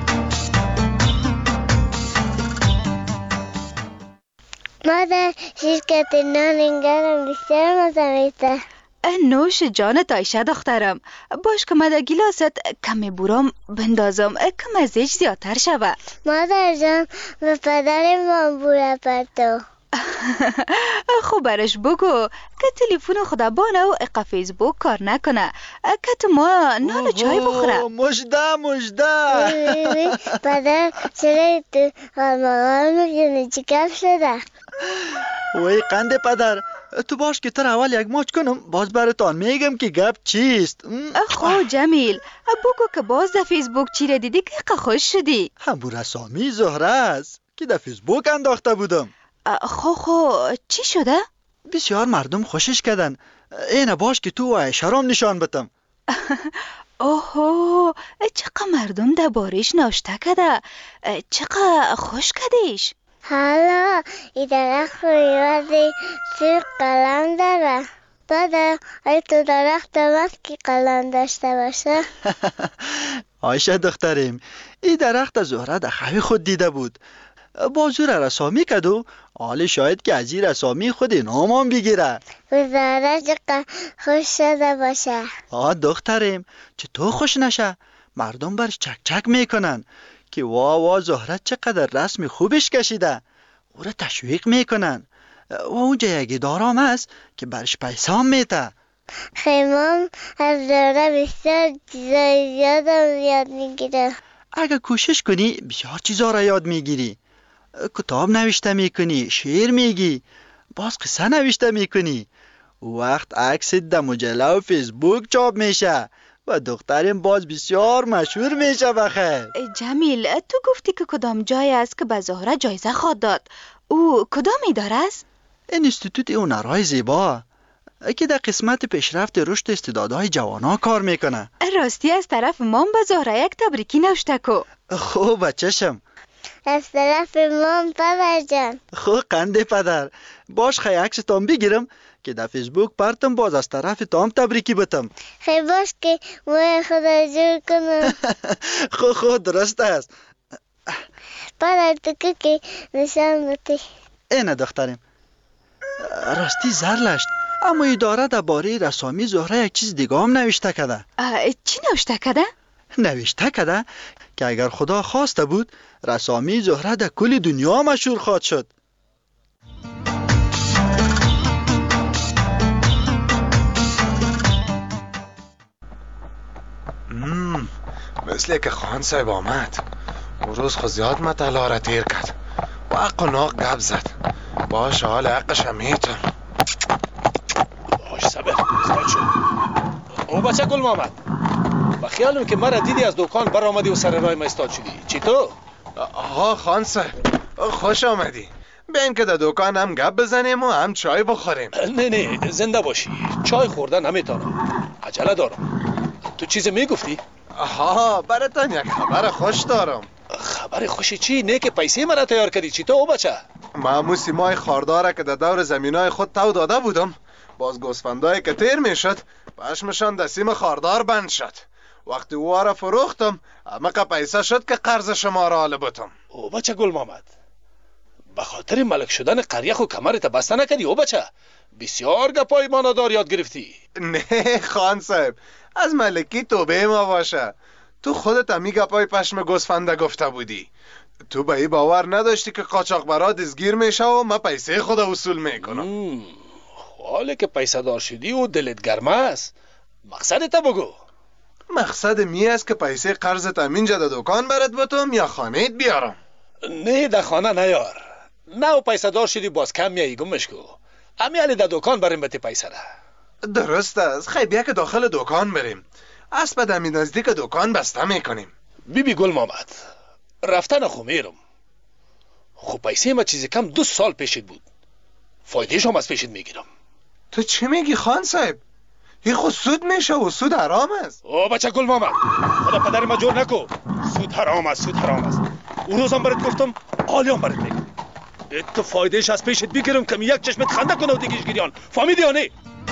مادر شرکت نان گرم بسیار مزه میده.
نوش جانت عایشه دخترم. باش که من در گلاست کمی برام بندازم کم ازش زیادتر شود.
مادر جان به پدر ما بوره پرتو.
خب برش بگو که تلفن خدا بانه و اقا فیسبوک کار نکنه که تو ما نان چای بخوره.
مجده مجده
پدر چرا تو غرمغان میکنی؟ چی کف شده؟
وی قنده پدر تو باش که تر اول یک ماچ کنم باز براتان میگم که گپ چیست.
خو جمیل بگو که باز در فیسبوک چی را دیدی که اقا خوش شدی؟
همو رسامی زهره است که در فیسبوک انداخته بودم.
خو خو چی شده؟
بسیار مردم خوشش کردن. اینه باش که تو و شرام نشان بتم.
اوهو چقدر مردم در بارش ناشته کده، چقدر خوش کدیش.
حالا این درخت رویوازی سیر قلم داره. داده ای تو درخت مست که قلم داشته باشه.
آیشه دختریم این درخت زهره در خوی خود دیده بود. بازور رسامی کد و حال شاید که از این رسامی خود نامان بگیره.
زهره چقدر خوش شده باشه.
آه دختریم چه تو خوش نشه؟ مردم برش چک چک میکنن که وا وا زهره چقدر رسم خوبش کشیده. او را تشویق میکنن و اونجا یکی دارام هست که برش پیسام میته.
خیمام از زهره بسیار چیزای زیادم یاد میگیره.
اگه کوشش کنی بسیار چیزا را یاد میگیری. کتاب نوشته میکنی، شعر میگی، باز قصه نوشته میکنی. وقت عکست در مجله و فیسبوک چاپ میشه و دخترم باز بسیار مشهور میشه. بخیر
جمیل تو گفتی که کدام جای است که به زهره جایزه خواد داد؟ او کدام اداره است؟
انستیتوت هنرهای زیبا که در قسمت پیشرفت رشد استعدادهای جوانا کار میکنه.
راستی از طرف مام به زهره یک تبریکی نوشته کو.
خوب بچشم.
از طرف مام پدر جان.
خو قنده پدر باش خیلی عکس تام بگیرم که در فیسبوک پرتم باز از طرف تام تبریکی بتم.
خیلی باش که موی خدا جور کنم.
خو خو درست است.
پدر تو که نشان بتی.
اینه دخترم راستی زرلشت اما اداره در باره رسامی زهره یک چیز دیگه هم نوشته کده.
چی نوشته کده؟
نوشته کده که اگر خدا خواسته بود رسامی زهره در کل دنیا مشهور خواهد شد.
مم. مثل که خان صاحب آمد. اون روز خود زیاد مطلع را تیر کرد و حق و ناق گپ زد. باش حال حقش هم میتون.
باش صبر زیاد شد. او بچه گل محمد و خیالم که مرا دیدی از دکان بر آمدی و سر رای ما استاد شدی. چی تو؟
آها خان صاحب خوش آمدی. بین که در دکان هم گپ بزنیم و هم چای بخوریم.
نه نه زنده باشی. چای خوردن نمیتونم، عجله دارم. تو چیزی میگفتی؟
آها براتون یک خبر خوش دارم.
خبر خوشی چی؟ نه که پیسه مرا تیار کردی. چی تو او بچه؟
ما موسی مای خارداره که در دور زمینای خود تو داده بودم. باز گوسفندایی که تیر میشد پشمشان در سیم خاردار بند شد. وقتی او را فروختم امقه پیسه شد که قرض شما را حاله بتم.
او بچه گل محمد به خاطر ملک شدن قریخ و کمرت بسته نکردی؟ او بچه بسیار گپای مانادار یاد گرفتی.
نه خان صاحب از ملکی توبه ما باشه. تو خودت همی گپای پشم گوسفنده گفته بودی. تو به ای باور نداشتی که قاچاقبرا دزگیر میشه و ما پیسه خود وصول میکنم.
حالا که پیسه دار شدی و دلت گرم است مقصدت بگو.
مقصد می است که پیسه قرضت همینجا در دکان برات بتم یا خانهت بیارم؟
نه در خانه نیار. نه و پیسه دار شدی باز کم میایی گمش کو. امی علی در دکان بریم بتی پیسه را.
درست است. خیلی بیا که داخل دکان بریم. اسب دمی نزدیک دکان بسته میکنیم.
بی بی گل محمد رفتن خو میرم. خو پیسه ما چیزی کم دو سال پیشت بود. فایدهش هم از پیشت میگیرم.
تو چی میگی خان صاحب؟ این خود سود میشه و سود حرام است.
او بچه گل محمد خدا پدر ما جور نکو. سود حرام است، سود حرام است. اون روزم برات گفتم حالی هم برات میگم. تو فایدهش از پیشت بگیرم که یک چشمت خنده کنه و دیگیش گریان. فهمیدی یا نه؟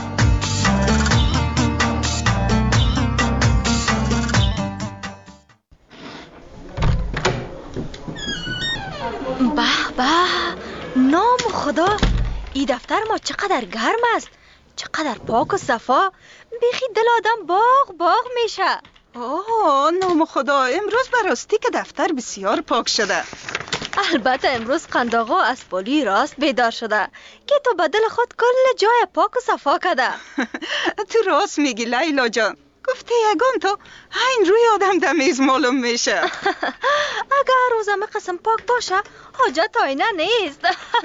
به به نام خدا این دفتر ما چقدر گرم است، چقدر پاک و صفا. بیخی دل آدم باغ باغ میشه.
اوه نام خدا امروز براستی که دفتر بسیار پاک شده.
البته امروز قنداغا از پالی راست بیدار شده که تو بدل خود کل جای پاک و صفا کده.
تو راست میگی لیلا جان. گفته یگان تو این روی آدم دمیز معلوم میشه.
اگر روزم قسم پاک باشه حاجت آینه نیست.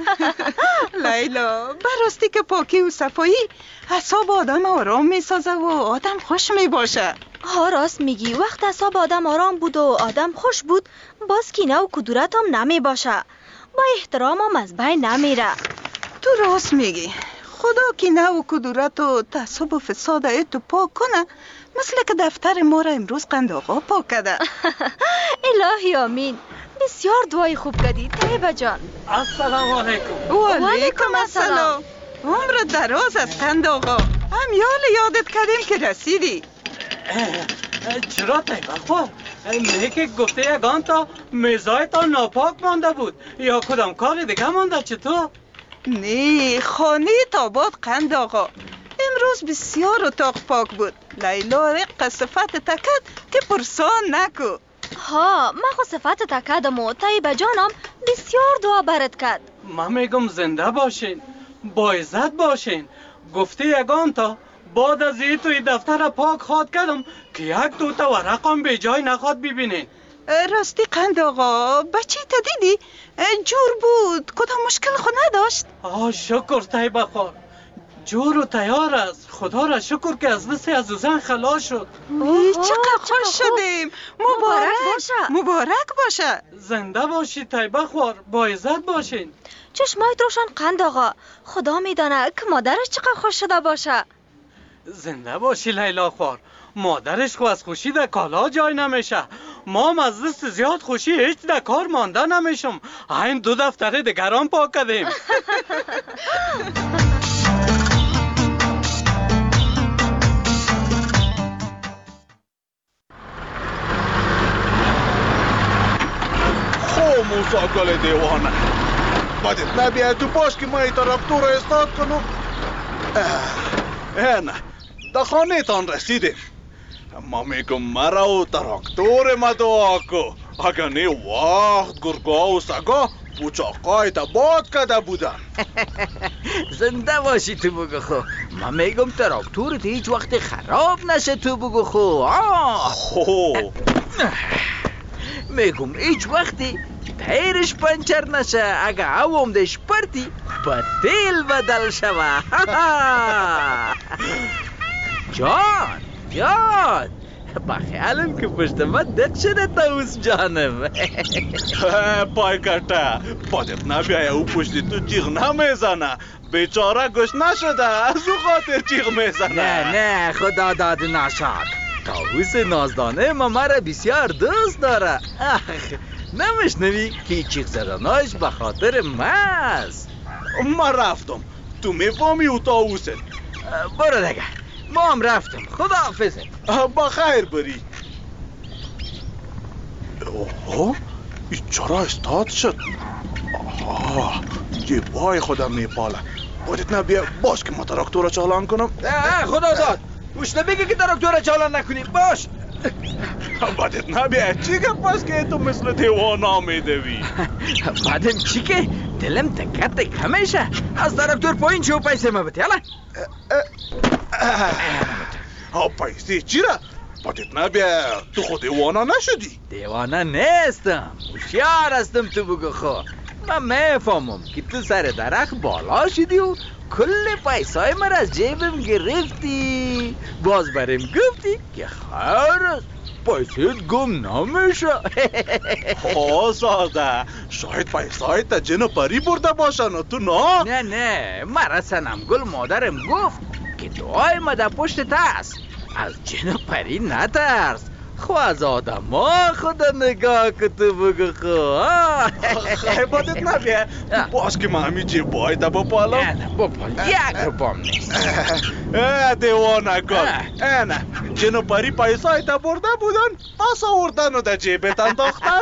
لیلا براستی که پاکی و صفایی اعصاب آدم آرام میسازه و آدم خوش میباشه.
ها راست میگی. وقت اعصاب آدم آرام بود و آدم خوش بود باز کینه و کدورت هم نمی باشه. با احترام هم از بین نمیره.
تو راست میگی. خدا کینه و کدورت و تعصب و فساد ایتو پاک کنه، مثل که دفتر ما را امروز قنداغا پاک کده.
الهی آمین. بسیار دعای خوب کردی طیبه جان.
السلام علیکم.
و علیکم السلام. عمر دراز از قنداغا. هم یال یادت کردیم که رسیدی.
چرا طیبه خواه؟ نه که گفته یگان تا میزای تا ناپاک مانده بود یا کدام کار دیگه مانده چطور؟
نه خانه تاباد قنداغا امروز بسیار اتاق پاک بود. لیلا رق صفت تکد که پرسان نکو.
ها من خو صفت تکدم و طیبه جانم بسیار دعا برد کرد.
من میگم زنده باشین، با عزت باشین. گفته یگان تا بعد از این توی دفتر پاک خواد کردم که یک دوتا ورقم به جای نخواد ببینین.
راستی قنداغا بچه تا دیدی؟ جور بود. کدام مشکل خود نداشت؟
آه شکر طیبه خواه. جور و تیار است. خدا را شکر که از دست عزیزان خلاص شد.
چقدر خوش شدیم. مبارک باشه. مبارک باشه.
زنده باشی طیبه خوار. با عزت باشین.
چشمایت روشن قنداغا. خدا میدانه که مادرش چقدر خوش شده باشه.
زنده باشی لیلا خوار. مادرش خو از خوشی در کالا جای نمیشه. ما هم از دست زیاد خوشی هیچ در کار مانده نمیشم. این دو دفتر دیگران پاک کردیم.
خو موسا گل دیوانه بدت نبیه تو باش که ما ای طرف تو رو استاد کنم. نه در خانه تان رسیدیم. ما میگم مرا و تراکتور ما دعا کو. اگر نه وقت گرگا و سگا پوچاقای تا باد کده بودن.
زنده باشی تو بگو خو. ما میگم تراکتورت هیچ وقت خراب نشه تو بگو خو.
خو
میگم هیچ وقتی تیرش پنچر نشه. اگه عوامدش پرتی با تیل بدل شوه. جان جان بخیالم که پشت من دق شده تاوز جانم.
پای کتا بادت نبیایه او پشت تو جیغ نمیزنه. بیچاره گوش نشده از او خاطر جیغ میزنه.
نه نه خدا داد نشد. تاوز نازدانه ما مرا بسیار دوست داره. نمیشنوی که جیغ زدناش به خاطر ماست.
ما رفتم تو میفهمی او تاوزت.
برو دیگه ما هم رفتم. خدا حافظه.
با خیر بری. اوه این چرا استاد شد؟ آها جیبای خودم میپاله. بایدت نبیه باش که ما تراکتور چالان کنم.
نه خدا داد گوش نبیگه که تراکتور چالان نکنی. باش
بایدت نبیه چی که پس که تو مثل دیوانا میدوی.
بعدم چی که دلم تکت تک همیشه از تراکتور پایین چه و پیسه ما بتی. حالا
ها پیسه چی را؟ بایدت نبیه تو خود دیوانا نشدی.
دیوانا نیستم. هوشیار هستم تو بگو خو. من میفهمم که تو سر درخت بالا شدی و کل پیسای من از جیبم گرفتی. باز برم گفتی که خیر است پیسایت گم نمیشه.
ها ساده شاید پیسایت تا جن و پری برده باشن تو نه.
نه نه مرا سنمگل مادرم گفت که دعای ما در پشت است. از جن و پری نترس. خو از آدم ها خدا نگاه که تو بگو خو.
خیلی بادت نبیه باش که من همی جیبای تا بپالم.
نه نه بپال یک رو بام نیست.
دیوانه کن. نه جن و پری پیسای تا برده بودن پس آوردن و در جیبت انداختن.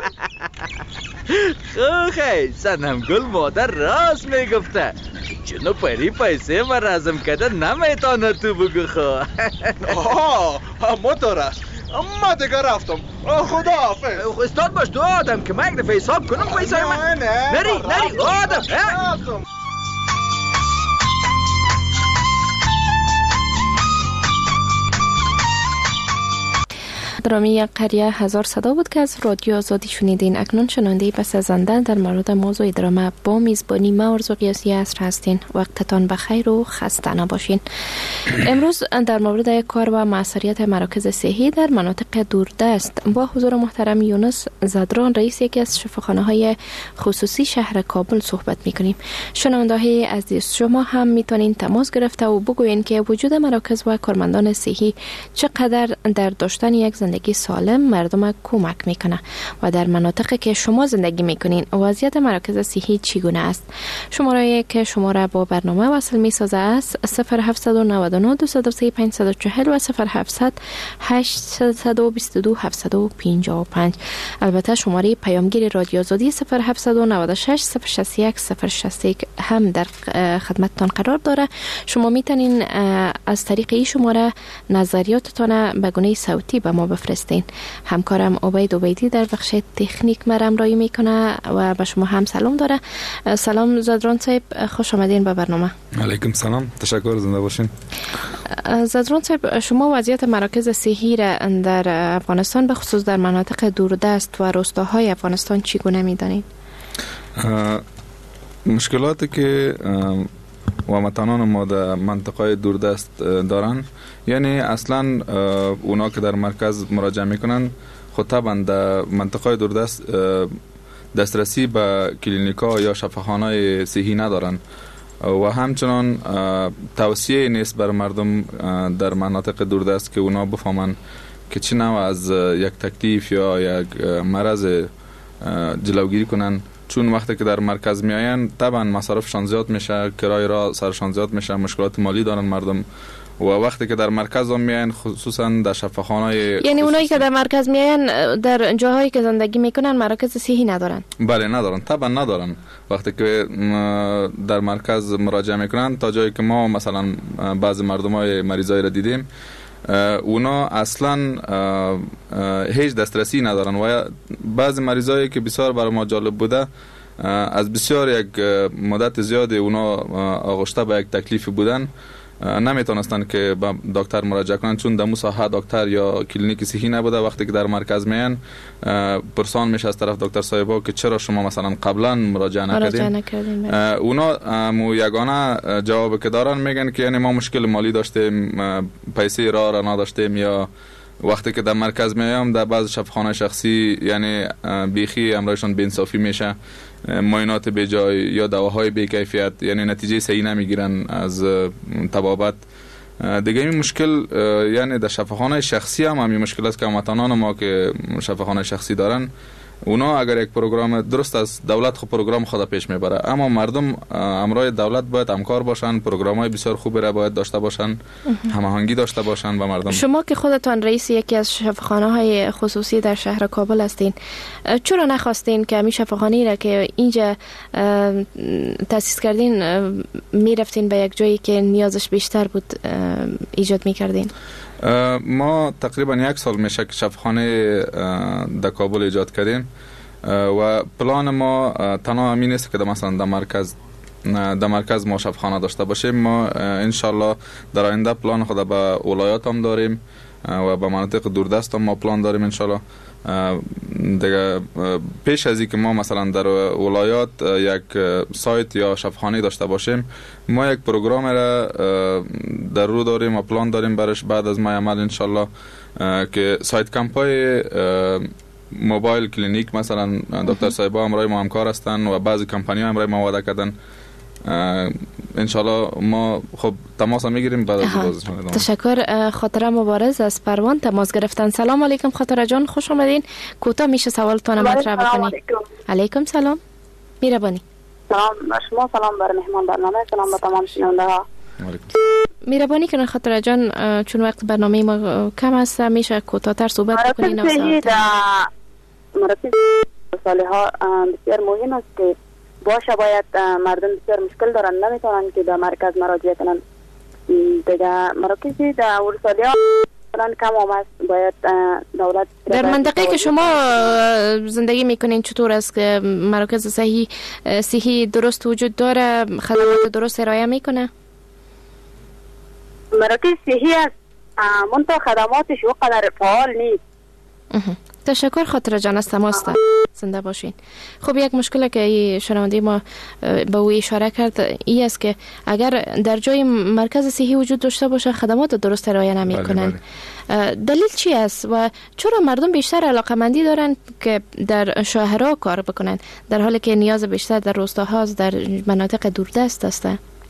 خو خیلی سنمگل مادر راست میگفته. جن و پری پیسه ما رازم کده نمیتانه تو بگو خو.
آه ما تو راست اما دیگه رفتم. خدا حافظ.
استاد باش دو آدم که من یک دفعه حساب کنم پیسای من.
نه نه
نری نری آدم.
درامی یک قریه هزار صدا بود که از رادیو آزادی شنیدین. اکنون شنونده بسازنده در مورد موضوع درامه با میزبانی ما ارزو قیاسی عصر هستین. وقتتان بخیر و خسته نباشین. امروز در مورد کار و موثریت مراکز صحی در مناطق دوردست با حضور محترم یونس زدران رئیس یکی از شفاخانه های خصوصی شهر کابل صحبت میکنیم. شنونده های عزیز شما هم میتونین تماس گرفته و بگوین که وجود مراکز و کارمندان صحی چقدر در داشتن یک زندگی سالم مردم کمک میکنه و در مناطقی که شما زندگی میکنین وضعیت مراکز صحی چگونه است. شماره که شما را با برنامه وصل میسازه است صفر هفت نه نه دو صفر سه پنج چهار صفر و صفر هفت هشت دو دو هفت پنج پنج. البته شماره پیامگیر رادیو آزادی صفر هفت نه شش صفر شش یک صفر شش یک هم در خدمتتان قرار داره. شما میتونین از طریق این شماره نظریاتتان به گونه صوتی به ما بفرستین. همکارم عبید عبیدی در بخش تکنیک مرم رای میکنه و به شما هم سلام داره. سلام زدران صاحب، خوش آمدین به برنامه.
علیکم سلام، تشکر، زنده باشین.
زدران صاحب، شما وضعیت مراکز صحی را در افغانستان به خصوص در مناطق دوردست و روستاهای افغانستان چگونه میدانید؟
مشکلاتی که و متنان ما در منطقه دوردست دارن، یعنی اصلا اونا که در مرکز مراجعه میکنن خود طبعا در منطقه دوردست دسترسی به کلینیکا یا شفاخانه صحی ندارن و همچنان توصیه نیست بر مردم در مناطق دوردست که اونا بفهمن که چه نوع از یک تکلیف یا یک مرض جلوگیری کنن، چون وقتی که در مرکز میاین طبعا مصارفشان زیاد میشه، کرایه را سرشان زیاد میشه، مشکلات مالی دارن مردم و وقتی که در مرکز هم میاین خصوصا در شفاخانه،
یعنی اونایی که در مرکز میاین در جاهایی که زندگی میکنن مراکز صحی ندارن؟
بله ندارن، طبعا ندارن. وقتی که در مرکز مراجعه میکنن تا جایی که ما مثلا بعض مردمای مریضای را دیدیم اونا اصلا هیچ دسترسی ندارن و بعض مریضایی که بسیار برای ما جالب بوده از بسیار یک مدت زیادی اونا آغشته به یک تکلیف بودن، نمیتونستن که به دکتر مراجعه کنن چون در ساحه دکتر یا کلینیک صحی نبوده. وقتی که در مرکز میان پرسان میشه از طرف دکتر صاحبا که چرا شما مثلا قبلا مراجعه نکردین. اونا مو یگانه جواب که دارن میگن که یعنی ما مشکل مالی داشتیم، پیسه را را نداشتیم، یا وقتی که در مرکز میام در بعض شفاخانه شخصی یعنی بیخی امرایشان بی‌انصافی میشه، معاینات به جای یا دواهای بی کیفیت، یعنی نتیجه صحیح نمیگیرن از طبابت. دیگه این مشکل یعنی در شفاخانه شخصی هم همین مشکل است که هموطنان ما که شفاخانه شخصی دارن اونا اگر یک پروگرام درست از دولت خود پروگرام خود پیش میبره، اما مردم امرای دولت باید همکار باشن، پروگرام‌های بسیار خوبی را باید داشته باشن، هماهنگی داشته باشن با مردم.
شما که خودتان رئیس یکی از شفاخانه‌های خصوصی در شهر کابل هستین، چرا نخواستین که همین شفاخانه‌ای را که اینجا تأسیس کردین میرفتین به یک جایی که نیازش بیشتر بود ایجاد میکردین؟
ما تقریبا یک سال میشه که شفاخانه در کابل ایجاد کردیم و پلان ما تنها همین نیست که مثلا در مرکز در مرکز ما شفاخانه داشته باشیم. ما انشالله در آینده پلان خود به ولایات هم داریم و به مناطق دوردست هم ما پلان داریم انشالله. دیگه پیش از اینکه ما مثلا در ولایات یک سایت یا شفاخانه داشته باشیم، ما یک پروگرام را در رو داریم و پلان داریم برش بعد از ماه عمل انشالله که سایت کمپای موبایل کلینیک مثلا دکتر صاحبا همراه ما همکار هستن و بعضی کمپانی ها همراه ما وعده کردن. انشالله ما خب تماس میگیریم بعد از باز.
تشکر. خاطره مبارز از پروان تماس گرفتن. سلام علیکم خاطره جان، خوش آمدین. کوتاه میشه سوالتون مطرح بکنید؟ علیکم سلام. میربانی.
سلام شما، سلام بر مهمان برنامه، سلام به تمام شنونده ها.
میربانی کنن خاطره جان، چون وقت برنامه ما کم است میشه کوتاه‌تر صحبت بکنین.
مراکز صالح ها بسیار مهم است که باشه، باید مردم بسیار مشکل دارن نمیتونن که در مرکز مراجعه کنن. دیگه مراکزی در ولسوالی ها مثلا کم هم است، باید دولت
در منطقه که شما زندگی میکنین چطور است که مراکز صحی صحی درست وجود داره، خدمات درست ارائه میکنه؟
مراکز صحی است منتها خدماتش وقدر فعال نیست.
تشکر خاطر جان از تماس دار. زنده باشین. خب یک مشکلی که شنونده ما به او اشاره کرد ای است که اگر در جای مرکز صحی وجود داشته باشه خدمات درست ارائه نمیکنن. دلیل چی است و چرا مردم بیشتر علاقمندی دارن که در شهرها کار بکنن در حالی که نیاز بیشتر در روستاها در مناطق دوردست است؟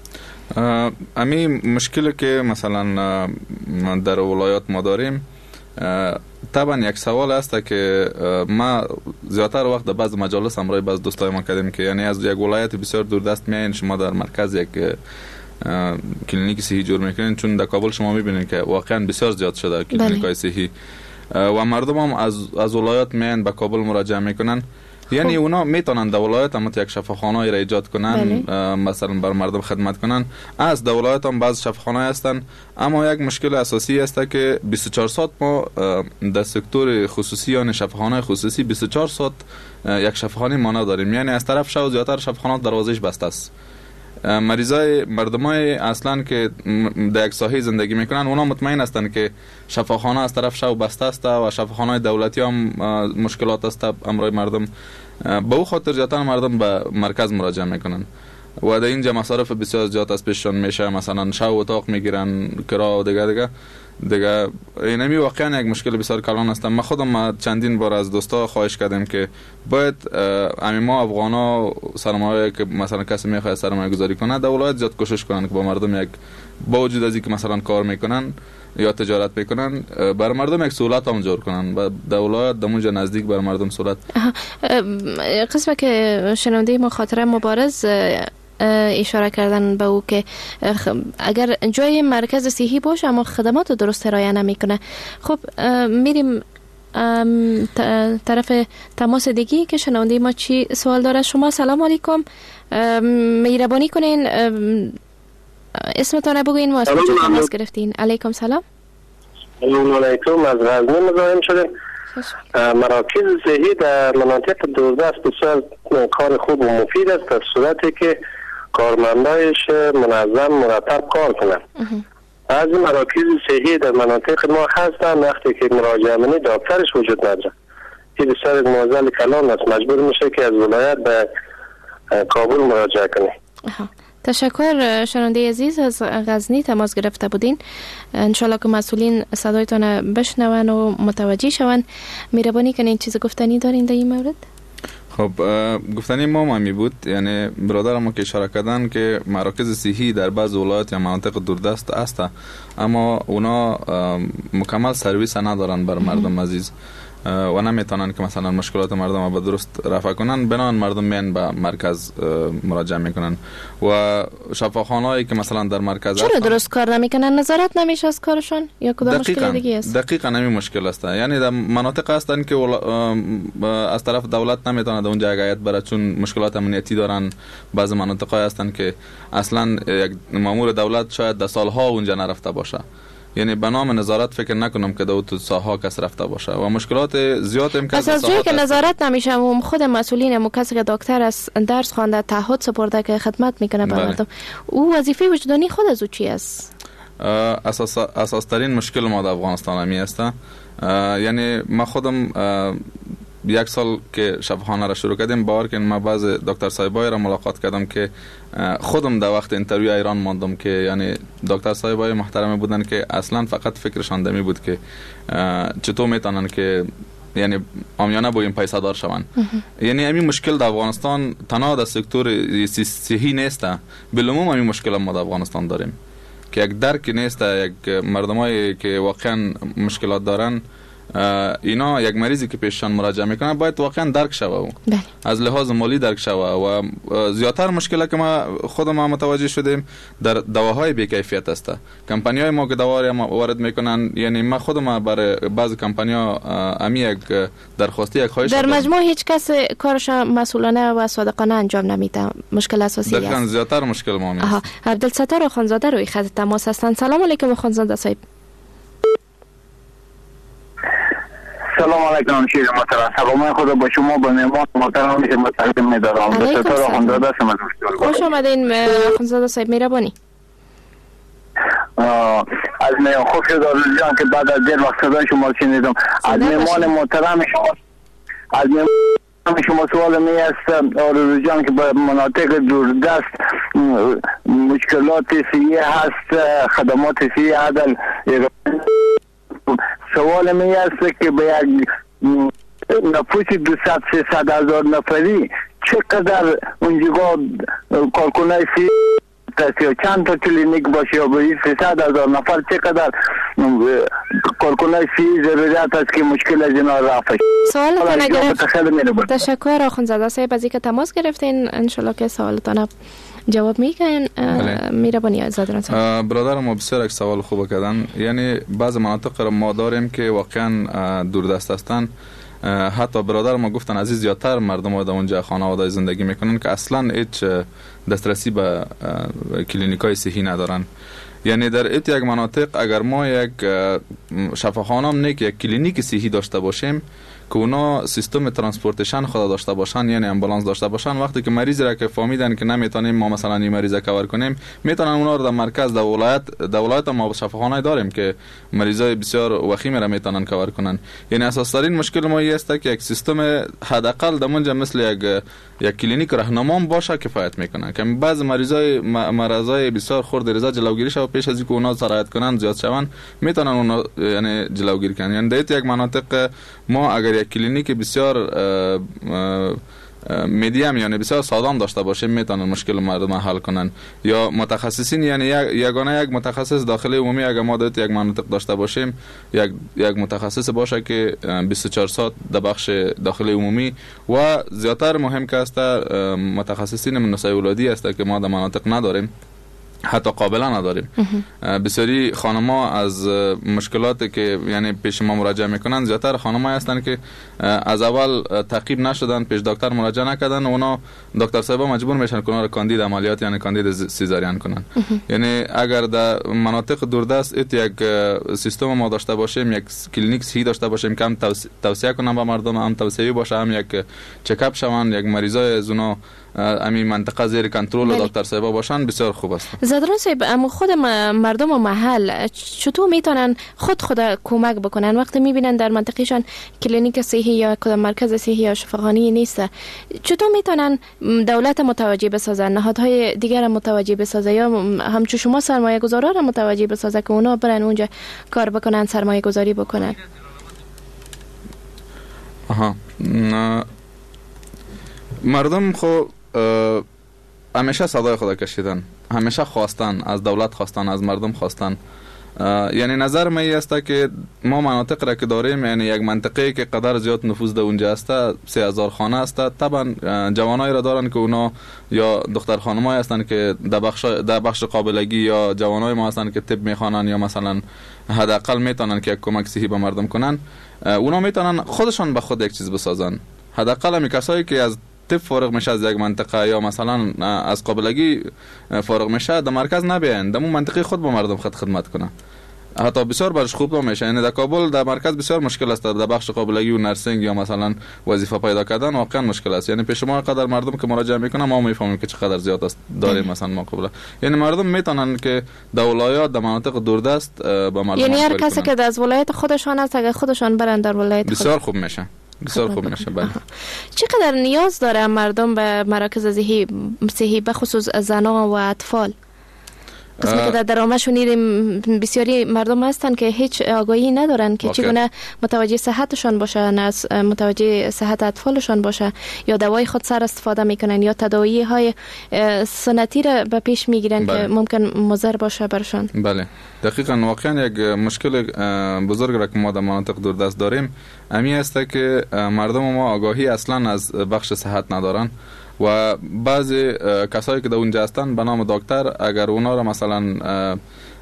امی مشکلی که مثلا در ولایات ما داریم طبعا یک سوال است که ما زیادتر وقت در بعض مجالس همراه بعض دوستای ما کردیم که یعنی از یک ولایت بسیار دوردست میایین شما در مرکز یک کلینیک صحی جور میکنین، چون در کابل شما میبینین که واقعا بسیار زیاد شده کلینیکای صحی و مردم هم از از ولایات میایین به کابل مراجعه میکنن. یعنی اونا میتونن در ولایت هم یک شفاخانه‌ای را ایجاد کنن، مثلا بر مردم خدمت کنن. از در ولایت هم بعض شفاخانه هستن، اما یک مشکل اساسی است که بیست و چهار ساعت ما در سکتور خصوصی یعنی شفاخانه خصوصی بیست و چهار ساعت یک شفاخانه ما نداریم. یعنی از طرف شو زیاتر شفاخانات دروازش بسته است. مریضای مردمای اصلا که در یک ساحه زندگی میکنن اونا مطمئن هستند که شفاخانه از طرف شو بسته است و شفاخانه دولتی هم مشکلات است امرای مردم. به او خاطر زیاتر مردم به مرکز مراجعه میکنن و در اینجا مصارف بسیار زیاد از پیششون میشه، مثلا شو اتاق میگیرن کرا و دیگه دیگه دیگه اینمی واقعا یک مشکل بسیار کلان است. من خودم چندین بار از دوستا خواهش کردم که باید امی ما افغانا سرمایه که مثلا کسی میخواد سرمایه گذاری کنه در ولایت زیاد کوشش کنن که با مردم یک با وجود از اینکه مثلا کار میکنن یا تجارت میکنن بر مردم یک سهولت هم جور کنن و در ولایت دمونجا نزدیک بر مردم سهولت.
قسمه که شنونده ما خاطره مبارز اشاره کردن به او که اگر جای مرکز صحی باشه اما خدمات درست ارائه نمیکنه. خب میریم طرف تماس دیگی که شنونده ما چی سوال داره. شما سلام علیکم، مهربانی کنین اسمتون بگوین ما از کجا تماس گرفتین؟ علیکم سلام.
سلام علیکم، از غزنی مزاحم شدیم. مراکز صحی در مناطق دوردست بسیار کار خوب و مفید است در صورتی که کارمندایش منظم مرتب کار کنند. بعضی مراکز صحی در مناطق ما هستن وقتی که مراجعه منی دکترش وجود نداره. این بسیار یک معضل کلان است، مجبور میشه که از ولایت به کابل مراجعه کنه.
تشکر شنونده عزیز از غزنی تماس گرفته بودین. انشالله که مسئولین صدایتان بشنون و متوجه شون. مهربانی کنین چیز گفتنی دارین در این مورد؟
خب گفتنی ما همی بود، یعنی برادر ما که اشاره کردن که مراکز صحی در بعض ولایات یا مناطق دوردست است اما اونا مکمل سرویس ندارن بر مردم عزیز و نمیتونن که مثلا مشکلات مردم رو به درست رفع کنن، بنان مردم میان به مرکز مراجعه میکنن و شفاخانه‌ای که مثلا در مرکز
چرا درست کار نمیکنن؟ نظارت نمیشه از کارشون یا کدام مشکل دیگه است؟
دقیقاً همین مشکل است. یعنی در مناطق هستن که از طرف دولت نمیتونه در اونجا حمایت بره چون مشکلات امنیتی دارن. بعضی مناطق هستن که اصلا یک مامور دولت شاید در سالها اونجا نرفته باشه، یعنی به نام نظارت فکر نکنم که در تو ساحه کس رفته باشه و مشکلات زیاد امکان
است. از جایی که نظارت نمیشه و خود مسئولین و کسی که دکتر است درس خوانده تعهد سپرده که خدمت میکنه به مردم، او وظیفه وجدانی خود از او چی است؟
اساس اساس ترین مشکل ما در افغانستان همی است. یعنی ما خودم یک سال که شفاخانه را شروع کردیم باور کن ما بعض دکتر صاحبای را ملاقات کردم که خودم در وقت اینترویو ایران ماندم که یعنی دکتر صاحبای محترمی بودن که اصلا فقط فکرشان دمی بود که چطور میتونن که یعنی عامیانه با این پیسه دار شون. یعنی همین مشکل در افغانستان تنها در سکتور صحی نیست، بالعموم همین مشکل ما در افغانستان داریم که یک درک نیست. یک مردمایی که واقعا مشکلات دارن اینا یک مریضی که پیششان مراجعه میکنه باید واقعا درک شوه، از لحاظ مالی درک شوه و زیادتر مشکلی که ما خود ما متوجه شدیم در دواهای بی‌کیفیت است. کمپانی‌های ما که دوا وارد میکنن، یعنی ما خودم برای بعضی کمپانی‌ها امی یک درخواستی یک خواهش
در مجموع هیچ کس کارش مسئولانه و صادقانه انجام نمیده. مشکل اساسی است.
دقیقاً زیادتر مشکل ما
است. عبدالستار خانزاده روی خط تماس هستند. سلام علیکم خانزاده صاحب.
سلام علیکم شیر محترم. سلام خدا با شما با مهمان محترم شما تقدیم می‌دارم. دکتر آخوندزاده هستم از دکتر.
خوش آمدین آخوندزاده صاحب، مهربانی.
از میان خوب شد آرزو جان که بعد از دیر وقت صدای شما شنیدم. از مهمان محترم شما از مهمان شما سوال می است آرزو جان که به مناطق دوردست مشکلات صحی هست، خدمات صحی عدل. سوال می است که به یک نفوس دویست سیصد هزار نفری چقدر اونجا کارکنای صحی یا چند تا کلینیک باشه یا به سیصد هزار نفر چقدر کارکنای صحی ضرورت است که مشکل از اینا رفع
سوالتان گرفت. تشکر آخوندزاده صاحب از اینکه تماس گرفتین. انشالله که سوالتان جواب میکنین. مهربانی زادران صاحب.
برادر ما بسیار یک سوال خوب کردن. یعنی بعض مناطق را ما داریم که واقعا دوردست هستند. حتی برادر ما گفتن از زیادتر مردم در اونجا خانواده زندگی میکنن که اصلا هیچ دسترسی به کلینیکای صحی ندارن. یعنی در ایت یک مناطق اگر ما یک شفاخانه هم نه که یک کلینیک صحی داشته باشیم که اونا سیستم ترانسپورتیشن خود داشته باشن، یعنی امبولانس داشته باشن، وقتی که مریض را که فهمیدن که نمیتونیم ما مثلا این مریض کاور کنیم، میتونن اونا رو در مرکز در ولایت در ولایت ما شفاخانه داریم که مریضای بسیار وخیم را میتونن کاور کنن. یعنی اساس ترین مشکل ما این است که یک سیستم حداقل در منجا مثل یک یک کلینیک راهنما باشه کفایت میکنه که بعض مریضای مرضای بسیار خرد رضا جلوگیری شو پیش از اینکه اونا سرایت کنن زیاد شون میتونن اونا یعنی جلوگیری کنن. یعنی در یک مناطق ما اگر یک کلینیک بسیار میدیم یعنی بسیار سادام داشته باشه میتونن مشکل مردم حل کنن. یا متخصصین یعنی یگانه یک متخصص داخلی عمومی اگر ما در یک مناطق داشته باشیم یک یک متخصص باشه که بیست و چهار ساعت در بخش داخلی عمومی و زیاتر مهم که است متخصصین نسای ولادی است که ما در مناطق نداریم، حتی قابلا نداریم. بسیاری خانما از مشکلاتی که یعنی پیش ما مراجعه میکنن زیادتر خانمایی هستند که از اول تعقیب نشدن، پیش دکتر مراجعه نکردن، اونا دکتر صاحبا مجبور میشن که اونا رو کاندید عملیات یعنی کاندید سیزارین کنن. یعنی اگر در مناطق دوردست ایت یک سیستم ما داشته باشیم، یک کلینیک صحی داشته باشیم که هم توصیه کنن به مردم، هم توصیه باشه، هم یک چکاپ شون، یک مریضای از اونا امی منطقه زیر کنترل دکتر صاحبا باشن، بسیار خوب است.
زادران صاحب، اما خود مردم و محل چطور میتونن خود خود کمک بکنن وقتی میبینن در منطقهشان کلینیک صحی یا کدام مرکز صحی یا شفاخانه نیست؟ چطور میتونن دولت متوجه بسازن، نهادهای دیگر متوجه بسازه یا همچون شما سرمایه گذارا را متوجه بسازه که اونا برن اونجا کار بکنن، سرمایه گذاری بکنن؟
آها مردم خو همیشه صدای خود کشیدن، همیشه خواستن از دولت، خواستن از مردم، خواستن. یعنی نظر من است که ما مناطق را که داریم یعنی یک منطقه که قدر زیاد نفوذ در اونجا است، سه هزار خانه است، طبعا جوانایی را دارن که اونا یا دختر خانمایی هستند که در بخش در بخش قابلگی یا جوانای ما هستند که طب میخوانن یا مثلا حداقل میتونن که یک کمک صحی به مردم کنن. اونا میتونن خودشان به خود یک چیز بسازن. حداقل می کسایی که از طب فارغ میشه از یک منطقه یا مثلا از قابلگی فارغ میشه در مرکز نبین، در اون منطقه خود با مردم خود خدمت کنه. حتی بسیار برش خوب میشه. یعنی در کابل در مرکز بسیار مشکل است در بخش قابلگی و نرسینگ یا مثلا وظیفه پیدا کردن واقعا مشکل است. یعنی پیش ما قدر مردم که مراجعه میکنن ما میفهمیم که چقدر زیاد است داریم مثلا ما قبل. یعنی مردم میتونن که در ولایات در مناطق دوردست با مردم،
یعنی هر کسی که از ولایت خودشان است اگر خودشان برن در ولایت
بسیار خوب میشه، بسیار خوب میشه. بله.
چقدر نیاز داره مردم به مراکز صحی صحی به خصوص زنان و اطفال؟ قسمی که در درامشون دیدیم بسیاری مردم هستن که هیچ آگاهی ندارن که چگونه متوجه صحتشان باشه، نه متوجه صحت اطفالشان باشه، یا دوای خود سر استفاده میکنن یا تداوی های سنتی را به پیش میگیرن که ممکن مضر باشه برشان.
بله دقیقاً. واقعا یک مشکل بزرگ را که ما در مناطق دوردست داریم امی است که مردم ما آگاهی اصلا از بخش صحت ندارن و بعضی کسایی که در اونجا هستن به نام دکتر اگر اونا را مثلا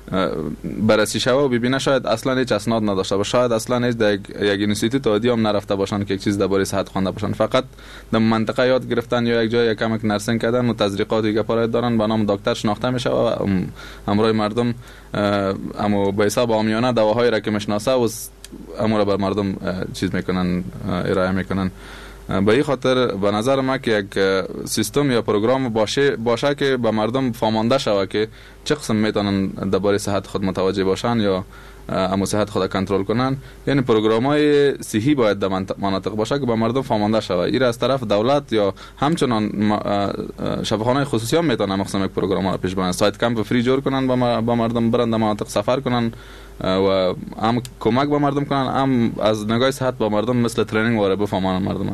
بررسی شوه و ببینه شاید اصلا هیچ اسناد نداشته باشه، شاید اصلا هیچ در یک اینستیتوت عادی هم نرفته باشن که یک چیز درباره صحت خوانده باشن، فقط در منطقه یاد گرفتن یا یک جای کمک نرسینگ کردن و تزریقات دیگه پارید دارن به نام دکتر شناخته میشه و همراه مردم اما به حساب عامیانه دواهایی را که میشناسه و امور را بر مردم چیز میکنن، ارائه میکنن. به این خاطر به نظر من که یک سیستم یا پروگرام باشه باشه که به مردم فهمانده شود که چه قسم میتونن درباره صحت خود متوجه باشن یا اما صحت خود کنترل کنن. یعنی پروگرام‌های صحی باید در مناطق باشه که به مردم فهمانده شود. این از طرف دولت یا همچنان شفاخانه‌های خصوصی هم میتونن مقسم یک پروگرام را پیش برن، سایت کمپ فری جور کنن با مردم، برن در مناطق سفر کنن و هم کمک به مردم کنن، هم از نگاه صحت با مردم مثل ترینینگ واره بفهمانن مردم.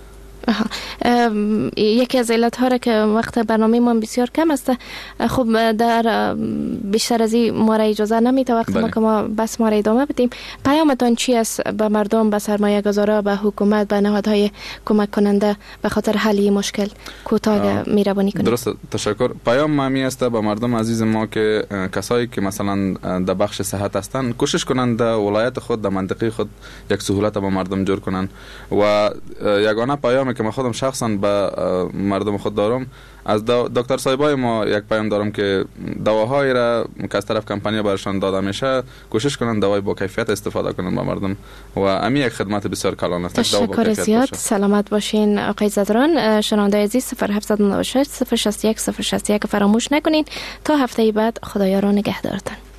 یکی از علت ها را که وقت برنامه ما بسیار کم است، خب در بیشتر از این ما را اجازه نمیده وقت ما که ما بس ما را ادامه بدیم. پیامتان چی است به مردم، به سرمایه گذارا، به حکومت، به نهادهای کمک کننده به خاطر حل این مشکل کوتاه میربانی کنید؟ درست،
تشکر. پیام مامی است به مردم عزیز ما که کسایی که مثلا در بخش صحت هستند کوشش کنند در ولایت خود، در منطقه خود یک سهولت به مردم جور کنند و یگانه پیام که من خودم شخصا به مردم خود دارم از دکتر صاحبای ما یک پیام دارم که دواهایی را که از طرف کمپانی برشان داده میشه کوشش کنن دوای با کیفیت استفاده کنن به مردم و امی یک خدمت بسیار کلان است.
تشکر زیاد، سلامت باشین آقای زدران. شنونده عزیز صفر هفت نه شش صفر شصت یک صفر شصت یک فراموش نکنین. تا هفته بعد خدایا را نگهدارتان.